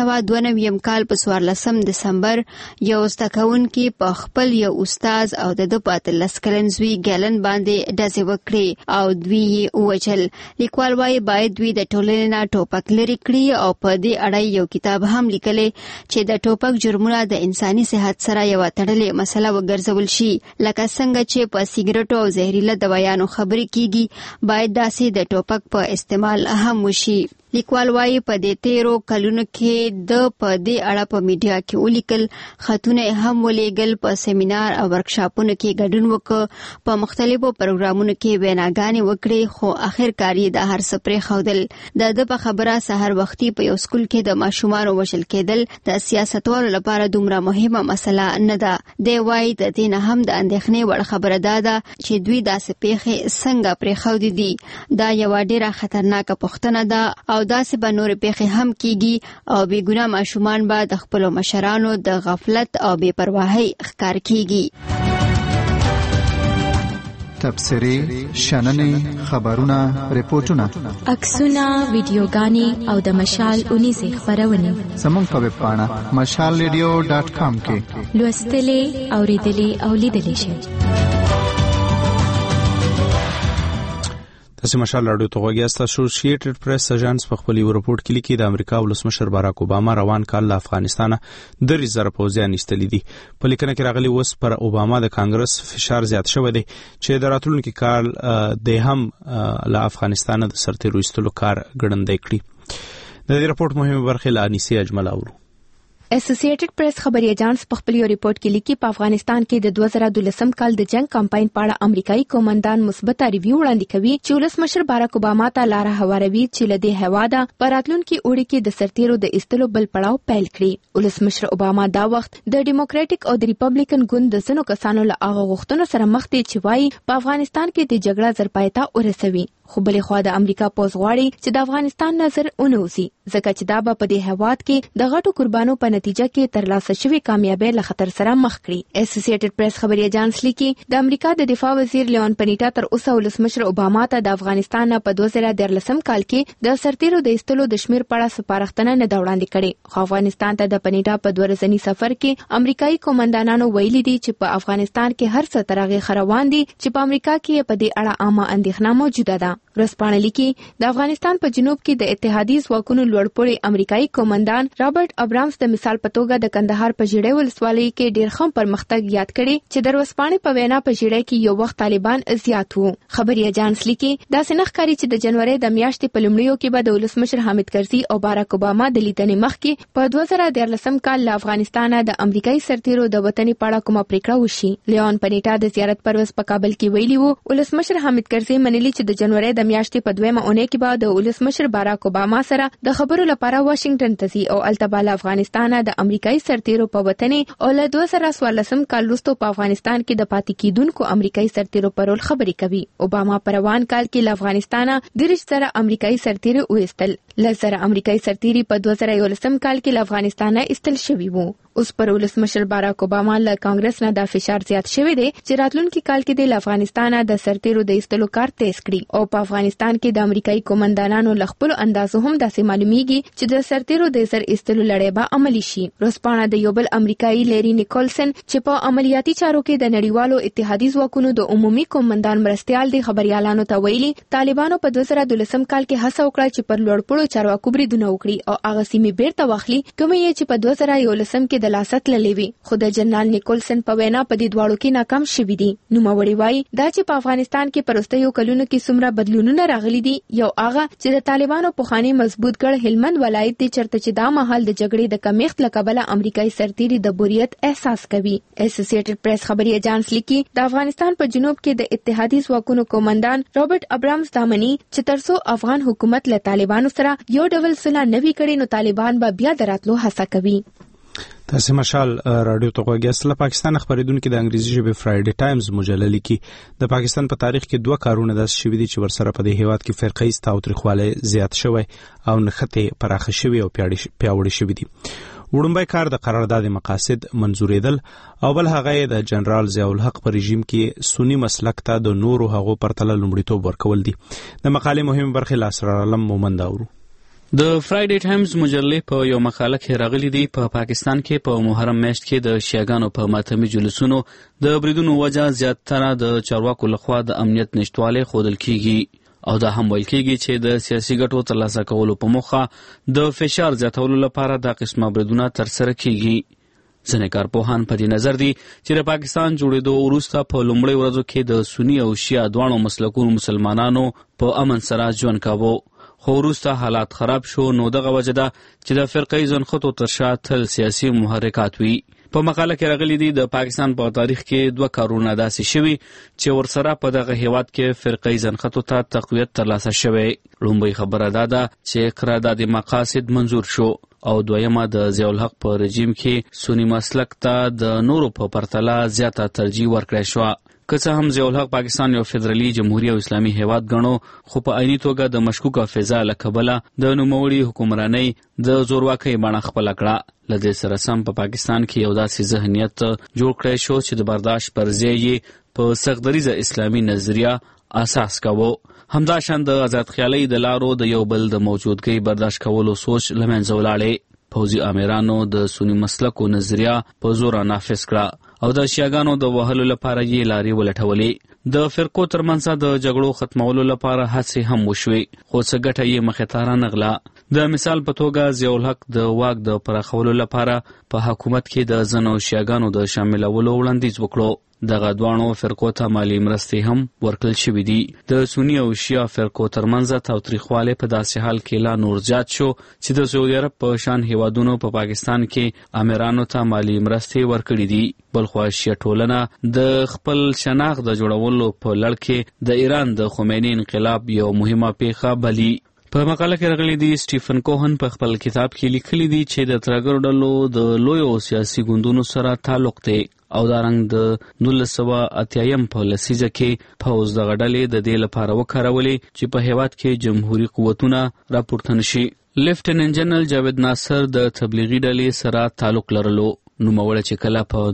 S19: 1992 کال په 14 دسمبر یو زده کوونکي په خپل یو استاد او د 15 کلن زوی ګیلن باندې ډزې وکړې او دوی یې ووژل. لیکوال وايي باید دوی د ټولنې نه ټوپک لرې کړي او په دې اړه یو کتاب هم لیکلی چې د ټوپک جرمونه د انساني صحت سره یو تړلې مسله وګرځول شي. لکه څنګه چې په سیګریټو او زهرجن دوایانو خبرې کیږي، باید داسې د ټوپک په استعمال هم وشي. لیکوال وايي په دې تیرو کلونو کې د په دې اړه په میډیا کې ولیکل، خطونه هم ولېږل، په سیمینار او ورکشاپونو کې ګډون وکړ، په مختلفو پروګرامونو کې ویناګانې وکړې، خو اخرکار یې د هر څه پرېښودل. د په خبره سحر وختي په یو سکول کې د ماشومانو وژل کېدل د سیاستوالو لپاره دومره مهمه مسله نه ده. دی وايي د دې نه هم د اندېښنې وړ خبره دا ده چې دوی داسې پیښې څنګه پرېښودې دي. دا یوه ډېره خطرناکه پوښتنه ده او داسې به نورې پیښې هم کیږي او بېګناه ماشومان به د خپلو مشرانو د غفلت او بې پرواهۍ ښکار کیږي.
S12: تبصرې، شننې، خبرونه، ریپورتونه،
S20: عکسونه، ویډیوګانې او د مشال اونیزې خپرونې
S12: زموږ په ویب پاڼه mashalradio.com کې
S20: لوستلې، اورېدلې او لیدلې شئ.
S1: تاسو مشال راډیو ته غوږی یاست. اسوسییټډ پریس اژانس په خپل رپورټ کې لیکي د امریکا ولسمشر باراک اوباما روان کال له افغانستانه 3,000 پوځیان ایستلي دي. په لیکنه کې راغلي اوس پر اوباما د کانګرس فشار زیات شوی دی چې د راتلونکي کال د هم له افغانستانه د سرتیرو ایستلو کار ګړندی کړي. د دې رپورټ مهمه برخه له انیسي اجمل اورو.
S21: اسوسییټډ پریس خبري اژانس په خپل ریپورت کې لیکي په افغانستان کې د 2012 کال د جنگ کمپاین په اړه امریکایي قومندان مثبت ریویو وړاندې کوي چې ولسمشر باراک اوباما ته لار هواروي چې له دې هواده په راتلونکي اوړي کې د سرتیرو د ایستلو بل پړاو پیل کړي. ولسمشر اوباما دا وخت د ډیموکراټک او د ریپبلیکن ګوند د ځینو کسانو له هغه غوښتنو سره مخ دي چې وايي په افغانستان کې د جګړه زرپای ته ورسوي. خو بلې خوا د امریکا پوز غواړي چې د افغانستان نظر اونوزي ځکه چې دا به په دې هواد کې د غټو قربانو په نتیجه کې ترلاسه شوی کامیابی له خطر سره مخ کړي. اسوسییټډ پریس خبري اژانس لیکي د امریکا د دفاع وزیر لیون پنیټا تر اوسه ولسمشر اوباما ته د افغانستان په 2013 کال کې د سرتیرو د ایستلو د شمیر په اړه سپارښتنه نه دا وړاندې کړې. خو افغانستان ته د پنیټا په 2 ورځني سفر کې امریکایي قومندانانو ویلي دي چې په افغانستان کې هر څه تر هغه روان دي چې په امریکا کې په دې اړه عامه اندېښنه موجوده ده. ورځپاڼه لیکي د افغانستان په جنوب کې د اتحادیې ځواکونو لوړپوړي امریکایي قومندان رابرټ ابرامز د مثال په توګه د کندهار په ژړۍ ولسوالۍ کې ډېر ښه پرمختګ یاد کړي چې د ورځپاڼې په وینا په ژړۍ کې یو وخت طالبان زیات وو. خبري اجانس لیکي داسې نه ښکاري چې د جنوري د میاشتې په لومړیو کې به د ولسمشر حامد کرزي او باراک اوباما د لیدنې مخکې په 2013 کال له افغانستانه د امریکایي سرتیرو د وطني په اړه کومه پریکړه وشي. لیون پنیټا د زیارت پر ورځ په کابل کې ویلي وو ولسمشر حامد کرزي منلي چې د جنوري د میاشتې په 2مه اونۍ کې به د ولسمشر باراک اوباما سره د خبرو لپاره واشنگټن ته ځي او التبال افغانستان د امریکایي سرتیرو په وطني او له 2014 کال وروسته په افغانستان کې د پاتې کیدونکو امریکایي سرتیرو پر ول خبرې کوي. اوباما په روان کال کې له افغانستانه 30,000 امریکایي سرتیري وایستل. 10,000 امریکایي سرتیري په 2011 کال کې له افغانستانه ایستل شوي وو. اوس پر ولسمشر باراک اوباما له کانګرس نه د فشار زیات شوی دی چې راتلونکي کال کې د افغانستان د سرتیرو د ایستلو کار تیز کړي او په افغانستان کې د امریکایي قومندانانو له خپل اندازو هم داسې معلومیږي چې د سرتیرو د زر ایستلو لړۍ به عملی شي. ورځپاڼه د یو بل امریکایي لیری نیکولسن چې په عملیاتي چارو کې د نړیوالو اتحادیې ځواکونو د عمومي قومندان مرستیال دی خبريالانو ته ویلي طالبانو په 2012 کال کې هڅه وکړه چې پر لوړپوړو چارواکو بریدونه وکړي او هغه سیمې بیرته واخلي کومې چې په 2011 کې د لاسته تللې وي. خو د جنرال نیکولسن په وینا په دې دواړو کې ناکام شوي دي. نوموړي وایي دا چې په افغانستان کې په وروستیو کلونو کې څومره بدلونونه راغلي دي یو هغه چې د طالبانو پخوانی مضبوط ګړ هلمند ولایت دی چرته چې دا مهال د جګړې د کمیښت له کبله امریکایي سرتیري د بوریت احساس کوي. اسوسییټډ پریس خبري اجانس لیکي د افغانستان په جنوب کې د اتحادیې ځواکونو قومندان رابرټ ابرامز دامني چې ترڅو افغان حکومت له طالبانو سره یو ډول صلح نوي کړي نو طالبان به بیا دراتلو هڅه کوي.
S1: تاسو مشال رادیو ته غوږی له پاکستان خبرېدونکو د انګریزي ژبې فرایډے ټایمز مجله لیکي د پاکستان په تاریخ کې دوه کارونه داسې شوي دي چې ورسره په دې هیواد کې فرقه تاوتریخواله زیات شوی او نښته پراخه شوی او پیاوړی شوی دي. وړومبی کار د قرارداد مقاصد منزورېدل او بل هغه د جنرال ضیاء الحق په رژیم کې سنی مسلک ته د نورو هغو پرتله لومړیتوب ورکول دي. د مقالې مهم برخه لاسر علم مومند اورو.
S2: د فرایډے ټایمز مجلې په یو مقاله کې راغلي دي په پاکستان کې په محرم میاشت کې د شیعاګانو په ماتمي جلوسونو د بریدونو وجه زیاتره د چارواکو لخوا د امنیت نشټواله خودل کیږي او دا هم ویل کیږي چې د سیاسي ګټو ترلاسه کولو په موخه د فشار زیاتولو لپاره د قسمه بریدونه ترسره کیږي. ځینې کارپوهان په دې نظر دي چې د پاکستان جوړېدو وروسته په لومړۍ ورځو کې د سنی او شیعه دواړو مسلکونو مسلمانانو په امن سره ژوند کاوه خو وروسته حالات خراب شو نو دغه وجه ده چې د فرقې ځنخطو تر شا تل سیاسي محرکات وي. په مقاله کې راغلي دي د پاکستان په تاریخ کې دوه کارونه داسې شوي چې ورسره په دغه هیواد کې فرقې ځنخطو ته تقویت ترلاسه شوی. لومړی خبره دا ده چې قرارداد مقاصد منظور شو او دویمه د ضیاء الحق په رژیم کې سنی مسلک ته د نورو په پرتله زیاته ترجیح ورکړې شو. که څه هم ضیاء الحق پاکستان یو فدرالي جمهوریت او اسلامي هیواد ګڼو خو په عیني توګه د مشکوکه فضا له کبله د نوموړي حکمرانۍ د زورواکۍ بڼه خپله کړه. له دې سره سم په پاکستان کې یو داسې ذهنیت جوړ کړی شو چې د برداشت پر ځای یې په سختدریزه اسلامي نظریه اساس کاوه. همداشان د آزاد خیالۍ د لارو د یو بل د موجودګۍ برداشت کولو سوچ له منځه ولاړې. پوځي آمرانو د سنی مسلکو نظریه په زور نافذ کړه او د شیعاګانو د وهلو لپاره یې لارې ولټولې. د فرقو ترمنځ د جګړو ختمولو لپاره هڅې هم وشوې خو څه ګټه یې مخې ته رانغله. د مثال په توګه ضیاء الحق د واک د پراخولو لپاره په حکومت کې د ځینو شیعاګانو د شاملولو وړاندیز وکړو. دغه دوانو فرقو ته مالی مرستې هم ورکړل شوې دي. د سنی او شیعه فرقو ترمنځ تاوتریخوالی په داسې حال کې لا نور زیات شو چې د سعودي عرب په شان هیوادونو په پاکستان کې امیرانو ته مالی مرستې ورکړي دي. بلخوا شیعه ټولنه د خپل شناخت د جوړولو په لړ کې د ایران د خمیني انقلاب یو مهمه پیښه بلی. په مقاله کې راغلي دي سټیفن کوهن په خپل کتاب کې لیکلي دي چې د ترګر ډلو د لویو سیاسي ګوندونو سره تعلق دی او دا رنګ د 1980 په لسیزه کې پوز د غډلې د دې لپاره وکړولې چې په هیواد کې جمهوریت قوتونه راپورته نشي. لیفټیننټ جنرال جاوید ناصر د تبلیغي ډلې سره تعلق لرلو. نوموړی چې کله په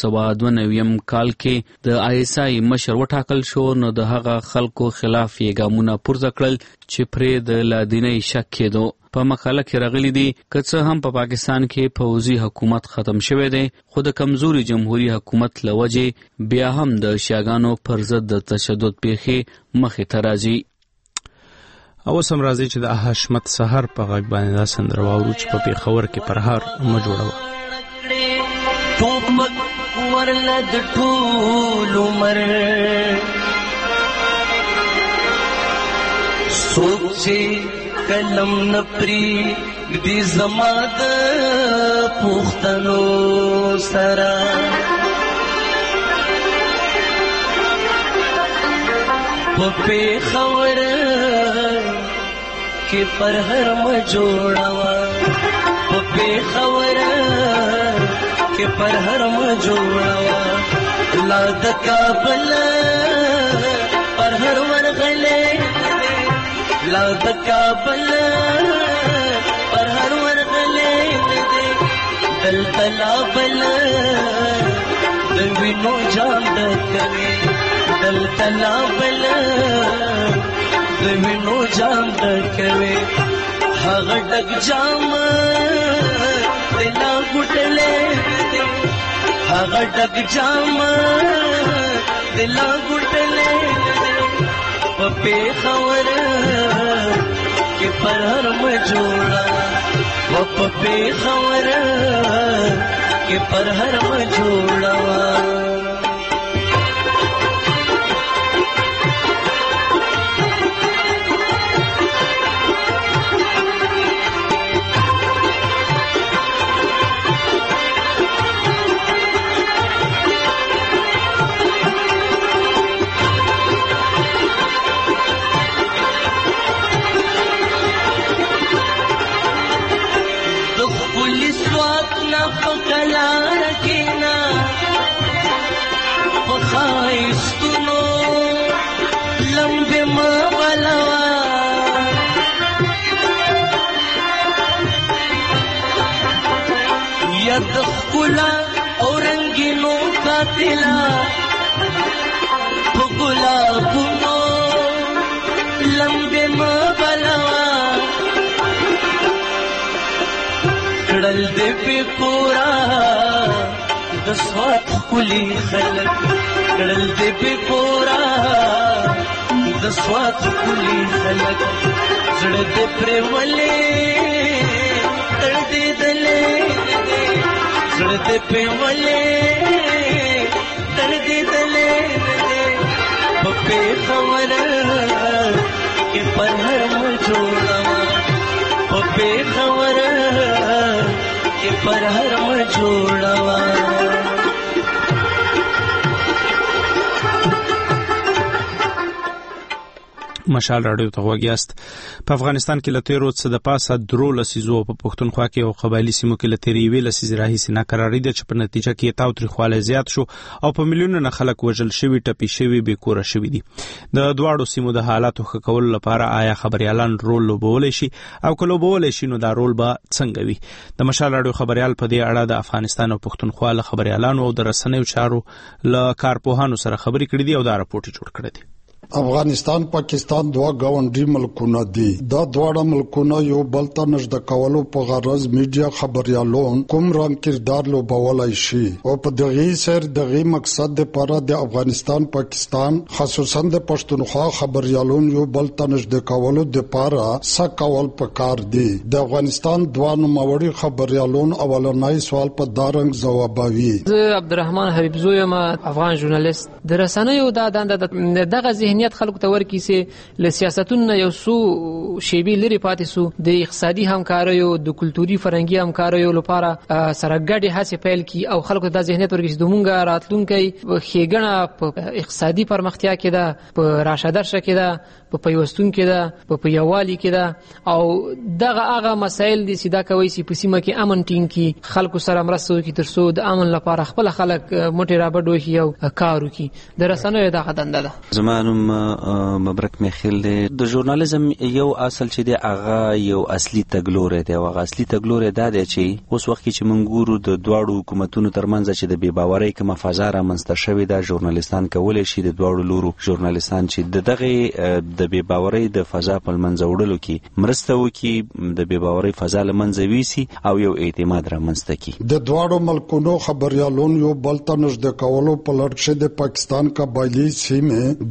S2: 1992 کال کې د ISI مشر وټاکل شو نو د هغه خلکو خلاف یې ګامونه پورته کړل چې پرې د لادینۍ شک کېدو. په مقاله کې راغلي دي که څه هم په پاکستان کې پوځي حکومت ختم شوی دی خو د کمزوري جمهوریت حکومت له وجې بیا هم د شیعاګانو پر ضد د تشدد پیښې مخې ته راځي.
S1: او سم راځي چې د حشمت سحر په غږ باندې دا سندره واورو چې په پیښور کې پرهار ما جوړوه
S17: ټوپک ورلد ټول عمر سوچي کلم نپری دی زما د پوښتنو سره په پیښور کې پرهر ما جوړاوه په پیښور کې پرهر ما جوړاوه لا د کابل پرهر ورغلې لا د کابل پرهر ورغلې دلدلا بل د وینو جام د کوي دلدلا بل د وینو جام د کوي هغه ډک جام دلا ګټلې هغه ډک جام دلا ګټلې په پیښور کې پرهر ما جوړا په پیښور کې پرهر ما جوړا دخلا اورنګینو قاتلا پګلا بونو لمبه ما بلوا کړل دې په پورا د سوات کلی خلک کړل دې په پورا د سوات کلی خلک زړه دې پر ولې تړ دې دلې زړه دې په ولې تړ دې دلې په پیښور کې پرهر ما جوړا په پیښور کې پرهر ما جوړا
S1: مشال راډیو ته وګیاست. په افغانستان کې لتیرو څه د پاسه درو لسیزو په پښتونخوا کې او قبایلی سیمو کې لتیری ویل لسیز راهي سینا قراری د چې په نتیجه کې تاو تاریخواله زیات شو او په میلیونونو خلک وژل شوی ټپي شوی به کور شوی دي. د دواړو سیمو د حالاتو ښه کول لپاره آیا خبريالان رول لوبول شي او کله لوبول شي نو دا رول به څنګه وي؟ د مشال راډیو خبريال په دې اړه د افغانستان او پښتونخوا له خبريالانو او د رسنیو چارو له کارپوهانو سره خبرې کړې دي او دا راپورټ جوړ کړی دی.
S4: افغانستان پاکستان دوه گاونډي ملکونه دي. دا دواړه ملکونه یو بل ته نږدې کولو په غرض میډیا خبريالان کوم رنګ کردار لوبولای شي او په دغه سر دغه مقصد لپاره د افغانستان پاکستان خصوصا د پښتونخوا خبريالان یو بل ته نږدې کولو لپاره سکول پکار دي. د افغانستان دوه نوموړي خبريالان اولنۍ سوال په دارنګ جوابوي.
S22: زه عبدالرحمن حبیب زویم افغان ژورنالیست. د رسنیو دغه ذهنیت خلکو ته ورکی سي له سیاستونو یو سو شیبي لري پاتې سو د اقتصادي همکاریو د کلتوري فرهنګي همکاریو لپاره سره ګډي هڅې پیل کی او خلکو ته ذهنیت ورکی چې دومره راتلونکي خېګنه په اقتصادي پرمختیا کې ده په راشدرشه کې ده په پیوستون کې ده په یووالي کې ده او دغه هغه مسایل دي چې دا کوي چې په سیمه کې امن ټینګ کی خلکو سره مرسته وکړي ترڅو د امن لپاره خپل خلک موټي رابډ وکړي او کار وکړي. د رسنیو دغه دنده ده.
S7: زمانم مبرک میخیل د ژورنالیزم یو اصل چې دی هغه یو اصلي تګلوري دی او هغه اصلي تګلوري دا دی چې اوس وخت کې چې منګورو د دواړو حکومتونو ترمنځ چې د بې باورۍ کومه فضا رامنځته شوې ده ژورنالیستان کولای شي د دواړو لورو ژورنالیستان چې دغه د بې باورۍ د فضا په منځ وړلو کې مرسته وکړي د بې باورۍ فضا لمنځه ویسي او یو اعتماد رامنځته کړي.
S4: د دواړو ملکونو خبريالان یو بل ته نږدې کولو په لړ کې د پاکستان قبایلی سیمې دوه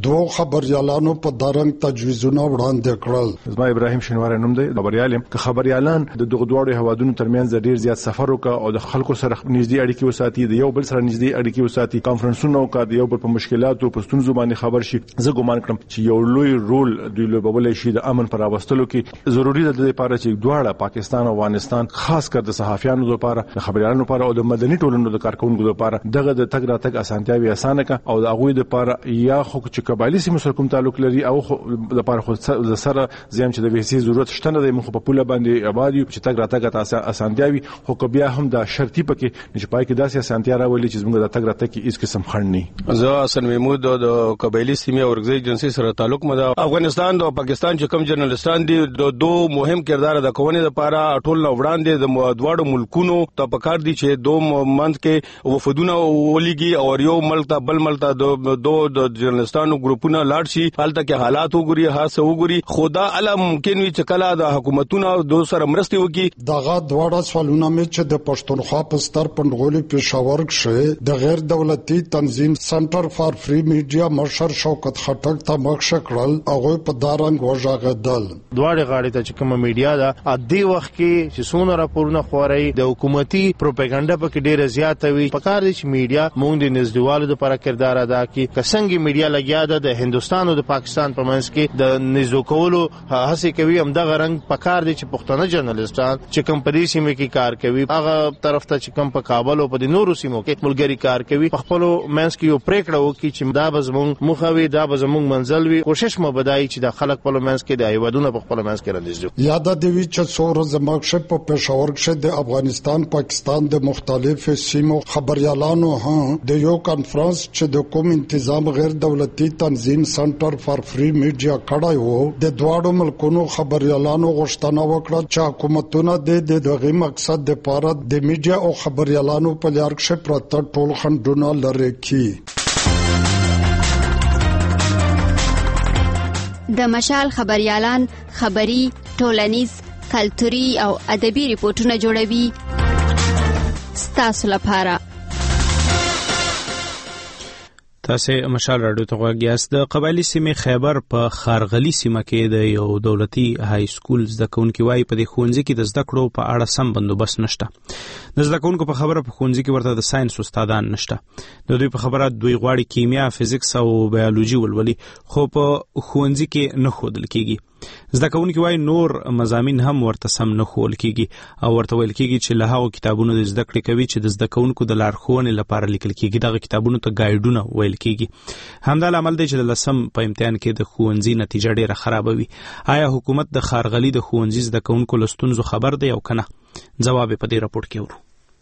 S4: خبريالانو په دارنګ تجویزونه وړاندې کړل.
S8: زما ابراهیم شینواری نوم دی. خبريالم که خبريالان د دغه دوړو هوادونو ترمنځ ډیر زیات سفر وکړ او د خلکو سره نږدې اړیکې وساتي، د یو بل سره نږدې اړیکې وساتي، کانفرنسونه وکړي، د یو بل په مشکلاتو په ستونزو باندې خبر شي. زه ګومان کوم چې یو لوی رول دوی لوبولای شي د امن پر راوستلو کې. ضروري ده د لپاره چې دواړه پاکستان او افغانستان خاص کر د صحافیانو لپاره، د خبريالانو لپاره او د مدني ټولنو د کارکونکو لپاره دغه د تګ راتګ اسانتیاوي اسانه کا او د هغه لپاره یا خو چې قبایلی سیمو سره کوم تعلق لري او د لپاره خو سره زم چې د ویسي ضرورت شته نه د مخ په پوله باندې آبادی چې تګ راتګ اسانتیاوي خو بیا هم د شرطي پکې نشي پای کې داسې اسانتیا راولي چې موږ د تګ راتګ کې هیڅ قسم خنډ نه.
S9: زه حسن محمود د قبایلی سیمې اورګزۍ ایجنسی سره تعلق مده. افغانستان او پاکستان چې کوم جرنالستان دي د دوه مهم کردار د کوونې لپاره ټول وړاندې د دواړو ملکونو ته پکار دي چې دوه منځ کې وفدونه ولېږي او یو ملک ته بل ملک ته د جرنالستانو ګروپونه لاړ شي، هلته کې حالات وګوري، هڅه وګوري. خدا الا ممکن وي چې کله د حکومتونو د سره مرستې وکړي.
S4: دغه دواړه سوالونه مې چې د پښتونخوا په ستر پندغولي پېښور کې د غیر دولتي تنظیم سنټر فار فری میډیا مشر شوکت خټک ته مخ شکړل. هغه په دارنګ وژغدل.
S23: دواړه غاړي ته چې کوم میډیا ده ا دې وخت کې چې سونه راپورونه خوري د حکومتي پروپاګاندا په کې ډیره زیاته وي. پکار دي چې میډیا مونږ د نږدېوالو لپاره کردار ادا کړي. کسنګي میډیا لګیا ده د هندستان او د پاکستان په منځ کې د نږدې کولو هڅه کوي. هم دغه رنګ پکار دي چې پښتون جرنالستان چې کوم په دې سیمه کې کار کوي هغه طرف ته چې کوم په کابل او په د نورو سیمو کې ملګری کار کوي په خپل منځ کې یو پریکړه وکړي چې دا به زموږ مخاوي، دا به زموږ منزل وي. کوشش مو بدایي چې د خلک په منځ کې د ایوادونو په خپل منځ کې راځي.
S4: یاد دی چې څوره زمکشه په پېښور کې د افغانستان پاکستان د مختلفو سیمو خبريالانو د یو کانفرنس چې د کوم انتظام غیر دولتي تنظیم سنټر فار فری میډیا کړای وو د دواړو ملکونو خبريالانو غوښتنه وکړه چې حکومتونه د دغه مقصد لپاره د میډیا او خبريالانو په لار کې پرته ټول خنډونه لري کړي.
S19: د مشال خبريالان خبري، ټولنیز، کلتوري او ادبي ریپورتونه جوړوي ستاسو لپاره.
S1: تاسو مشال راډیو ته غواړئ. د قبایلی سیمې خیبر په خارغلی سیمه کې د یو دولتي های سکول زده کوونکي وایي په دې ښوونځي کې د زده کړو په اړه سم بندوبست نشته. د زده کوونکو په خبره په ښوونځي کې ورته د ساينس استادان نشته. د دوی په خبره دوی غواړي کیمیا، فزیکس او بیولوژي ولولي خو په ښوونځي کې نه ښودل کیږي. زده کوونکي وایي نور مضامین هم ورته سم نه ښوول کیږي او ورته ویل کیږي چې له هغو کتابونو د زده کړې کوي چې د زده کوونکو د لارښوونې لپاره لیکل کیږي. دغه کتابونو ته ګایډونه ویل کیږي. همدا لامل دی چې د لسم په امتحان کې د ښوونځي نتیجه ډیره خرابه وي. آیا حکومت د خارغلی د ښوونځي زده کوونکو له ستونزو خبر دی او کنه؟ جواب په دې راپورټ کې ورو.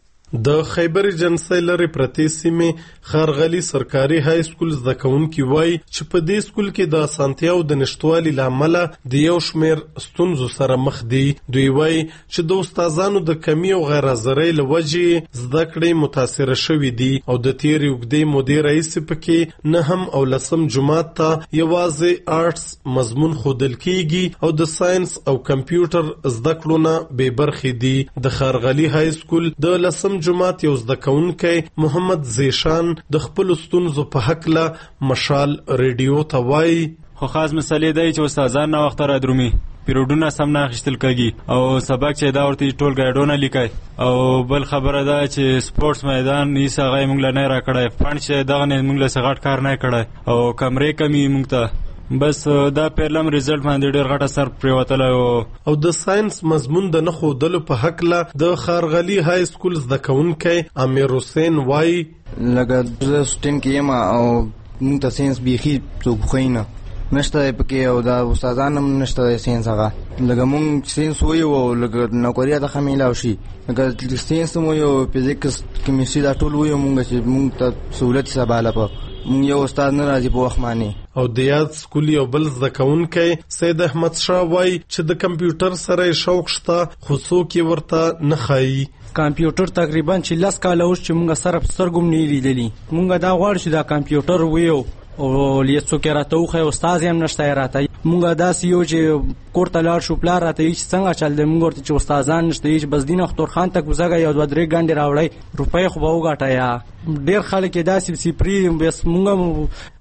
S24: د خیبر ایجنسی لري پرتی سیمې خارغلی سرکاري های سکول زده کوونکي وایي چې په دې سکول کې د اسانتیاو د نشټوالي لامل د یو شمیر ستونزو سره مخ دي. دوی وایي چې د استادانو د کمی او غیر حاضرۍ له وجې زده کړې متاثره شوې دي او د تیرې اوږدې مودې رئیس پکې نه هم او لسم جماعت ته یوازې آرټس مضمون ښودل کیږي او د ساينس او کمپیوټر زده کړو نه بې برخې دي. د خارغلی های سکول د لسم جماعت یو زده کوونکی محمد زیشان د خپل ستونزو په هکله مشال ریډیو ته وایي
S25: خو خاص مسلې دی چې استادان نه وخت را درومي، پیریډونه سم نه اخیستل کېږي او سبق چې دا ورته ټول ګایډونه لیکي. او بل خبره ده چې سپورتس میدان یې هغه موږ له نه را کړی، فنډ چې دغه نه موږ له سغټ کار نه کړی او کمرې کمی موږ ته بس دا پیرلم ریزلټ باندې ډېر غټه سر پریوتل.
S24: او د ساينس مضمون د نه ښودلو په حکله د خارغلی های سکول زده کوونکی امیر حسین وایي
S26: لکه زه سټین کې یم او موږ ته ساينس بیخي څوک خوښوي نه نشته پکې او دا استادان هم نشته ساينس هغه لکه موږ ساينس وایو او لکه نوکریا ته خمیلا شي لکه ساينس مو یو فزیکس کیمستري دا ټول وایو موږ چې موږ ته سہولت سباله په موږ یو استاد نه راځي په وخت باندې.
S24: او د یاد سکول یو بل زده کوونکی سید احمد شاه وایي چې د کمپیوټر سره شوق شته خو څوک یې ورته نه ښایي.
S27: کمپیوټر تقریبا چې 10 کاله اوس چې موږ سره په سترګو نه لیدلی، موږ دا غواړو چې دا کمپیوټر ویو او لیت څوک راته وخی استاد هم نشته راته موږ داسې یو چې کور ته لاړ شو پلار راته یې چې څنګه چل دی موږ ورته چې استادان نشته یې چې بس دین اختر خان ته کوزګه یو 2-3 غنډې راوړی روپۍ خو به وګټه یا ډېر خلک یې داسې سپری بس موږ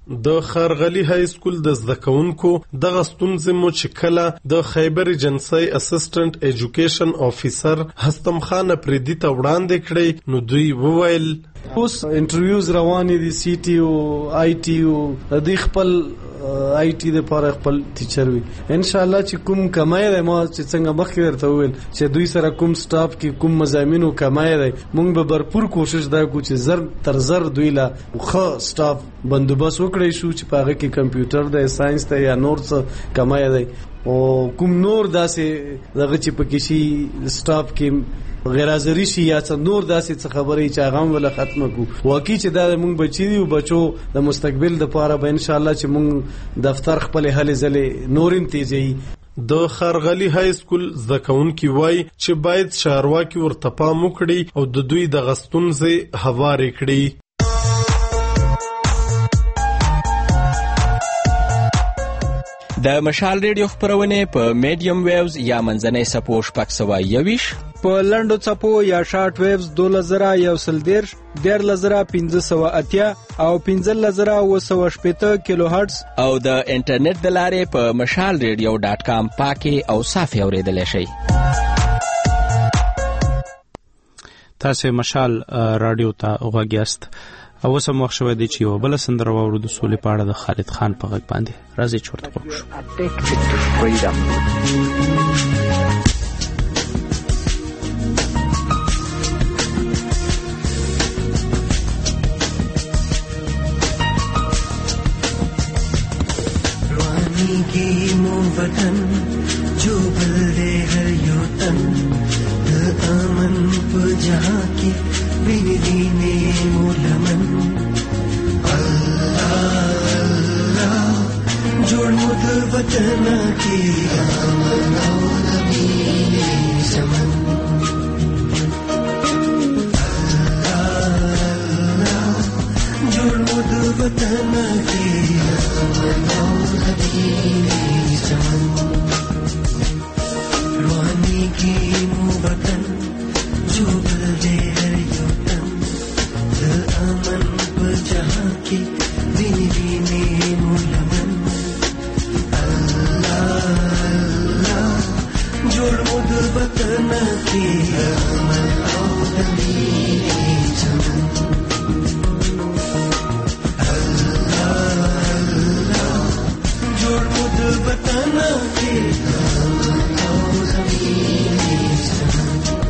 S24: د خارغلی های سکول د زده کوونکو دغه ستونزې مو چې کله د خیبر ایجنسی اسسټنټ ایجوکیشن افیسر هستم خان پریدي ته وړاندې کړی نو دوی وویل
S27: اوس انټرویوز روانې دي سی ټي او آی ټي او د خپل آی ټي د لپاره خپل ټیچر وي ان شاء الله چې کوم کمای دی ما چې څنګه مخکې ورته وویل چې دوی سره کوم سټاف کې کوم مضامینو کمای دی موږ به भरपूर کوشش دا کوو چې زر تر زر دوی لا خو سټاف بندوبست وکړي شو چې په هغه کې کمپیوټر دی ساينس دی یا نور څه کمای دی او کوم نور داسې دغه چې پکې شي سټاف کې غیر حاضری شي یا څه نور داسې څه خبرې چې هغه ولا ختمه کو واقعي چې دا موږ بچی دی او بچو د مستقبل د لپاره به ان شاء الله چې موږ دفتر خپل هلې ځلې نورم تیزي
S24: د خارغلی های سکول زکونکي وای چې باید چارواکي ورته پام وکړي او د دوی د غستونځي هواري کړي.
S3: د مشال ریډیو خبرونه په میډیم ویوز یا منځنۍ سپو شپږ سوه یویش
S27: په لنډو څپو یا شارټ ویوز 2110 15580 او 15980 کیلو هرتز
S3: او د انټرنیټ د لارې په mashalradio.com پاکي او صافي اوریدل شي.
S1: تاسو مشال رادیو ته وګورئ او سم وخت شوه دی چې یو بل سندره واورو د سولې په اړه د خالد خان په غږ باندې راځي چورته وښو.
S6: روانی کی مو وطن جو بلدے ہر یو تن د امن په جہاں کی بینی نے مولمن اللہ اللہ جوڑ مد وطن کی امن او نبین زمن اللہ اللہ جوڑ مد وطن کی امن او نبین زمن روانی کی مو وطن جو بلدے ہر یو امن پر جہاں کی بینی میں مولمن اللہ اللہ جوڑ مد وطن کی امن او نبین زمن اللہ اللہ جوڑ مد وطن کی امن او نبین زمن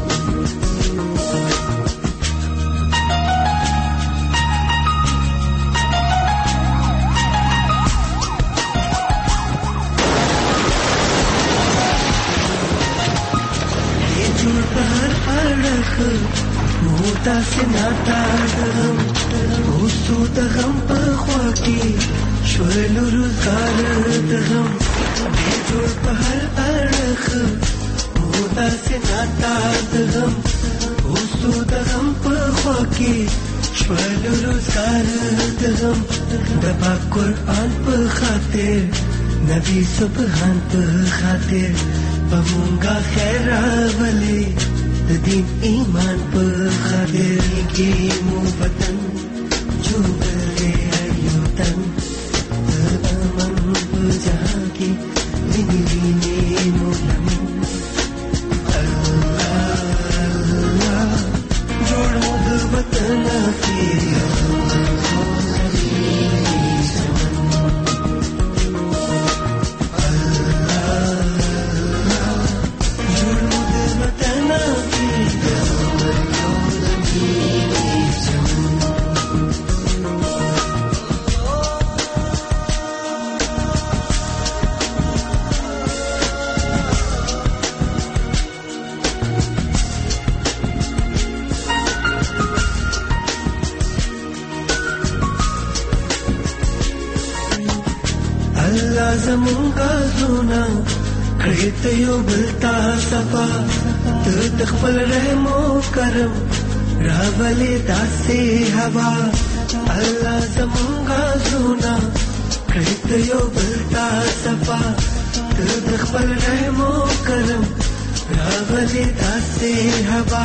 S6: موتا سے ناتا دغم اوسو دغم په خوا کې شولو روزګار دغم دې جوړ په هر اړخ موتا سے ناتا دغم اوسو دغم په خوا کې شولو روزګار دغم د پاک قرآن په خاطر نبی سبحان په خاطر پمونگا خیر راولی دین ایمان پر خاطر کی مو وطن جو بلے ایو تن امن پر جہاں کی بینی نے مولمن اللہ اللہ جوڑ مد وطن کی امن او نبین زمن اللہ اللہ جوڑ مد وطن اللہ زمونگا زونا کړیت یو بلتا صفا ته تخپل رحم او کرم راولې داسې هوا الله زمونگا زونا کړیت یو بلتا صفا ته تخپل رحم او کرم راولې داسې هوا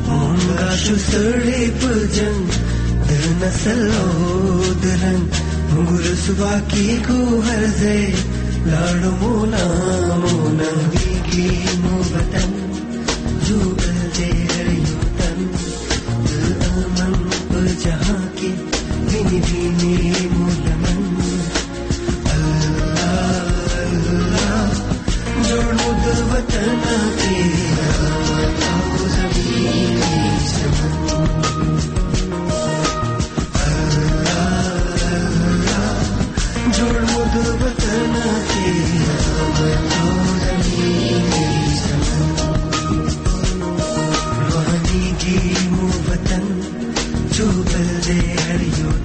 S6: مونږه شو سړې په جنگ د نسل او درن रसवा की को हर दे लाड़ मोला मोना की मो वतन जो बलदे हर युतन अमन पर जहां के बिनी बिनी मोलमन अल्लाह अल्लाह जोड़ मुद वतन के आओ ज़मीन समन जोड़ मुद वतन के आओ ज़मीन समन रूहानी की मो वतन जो बलदे हर युतन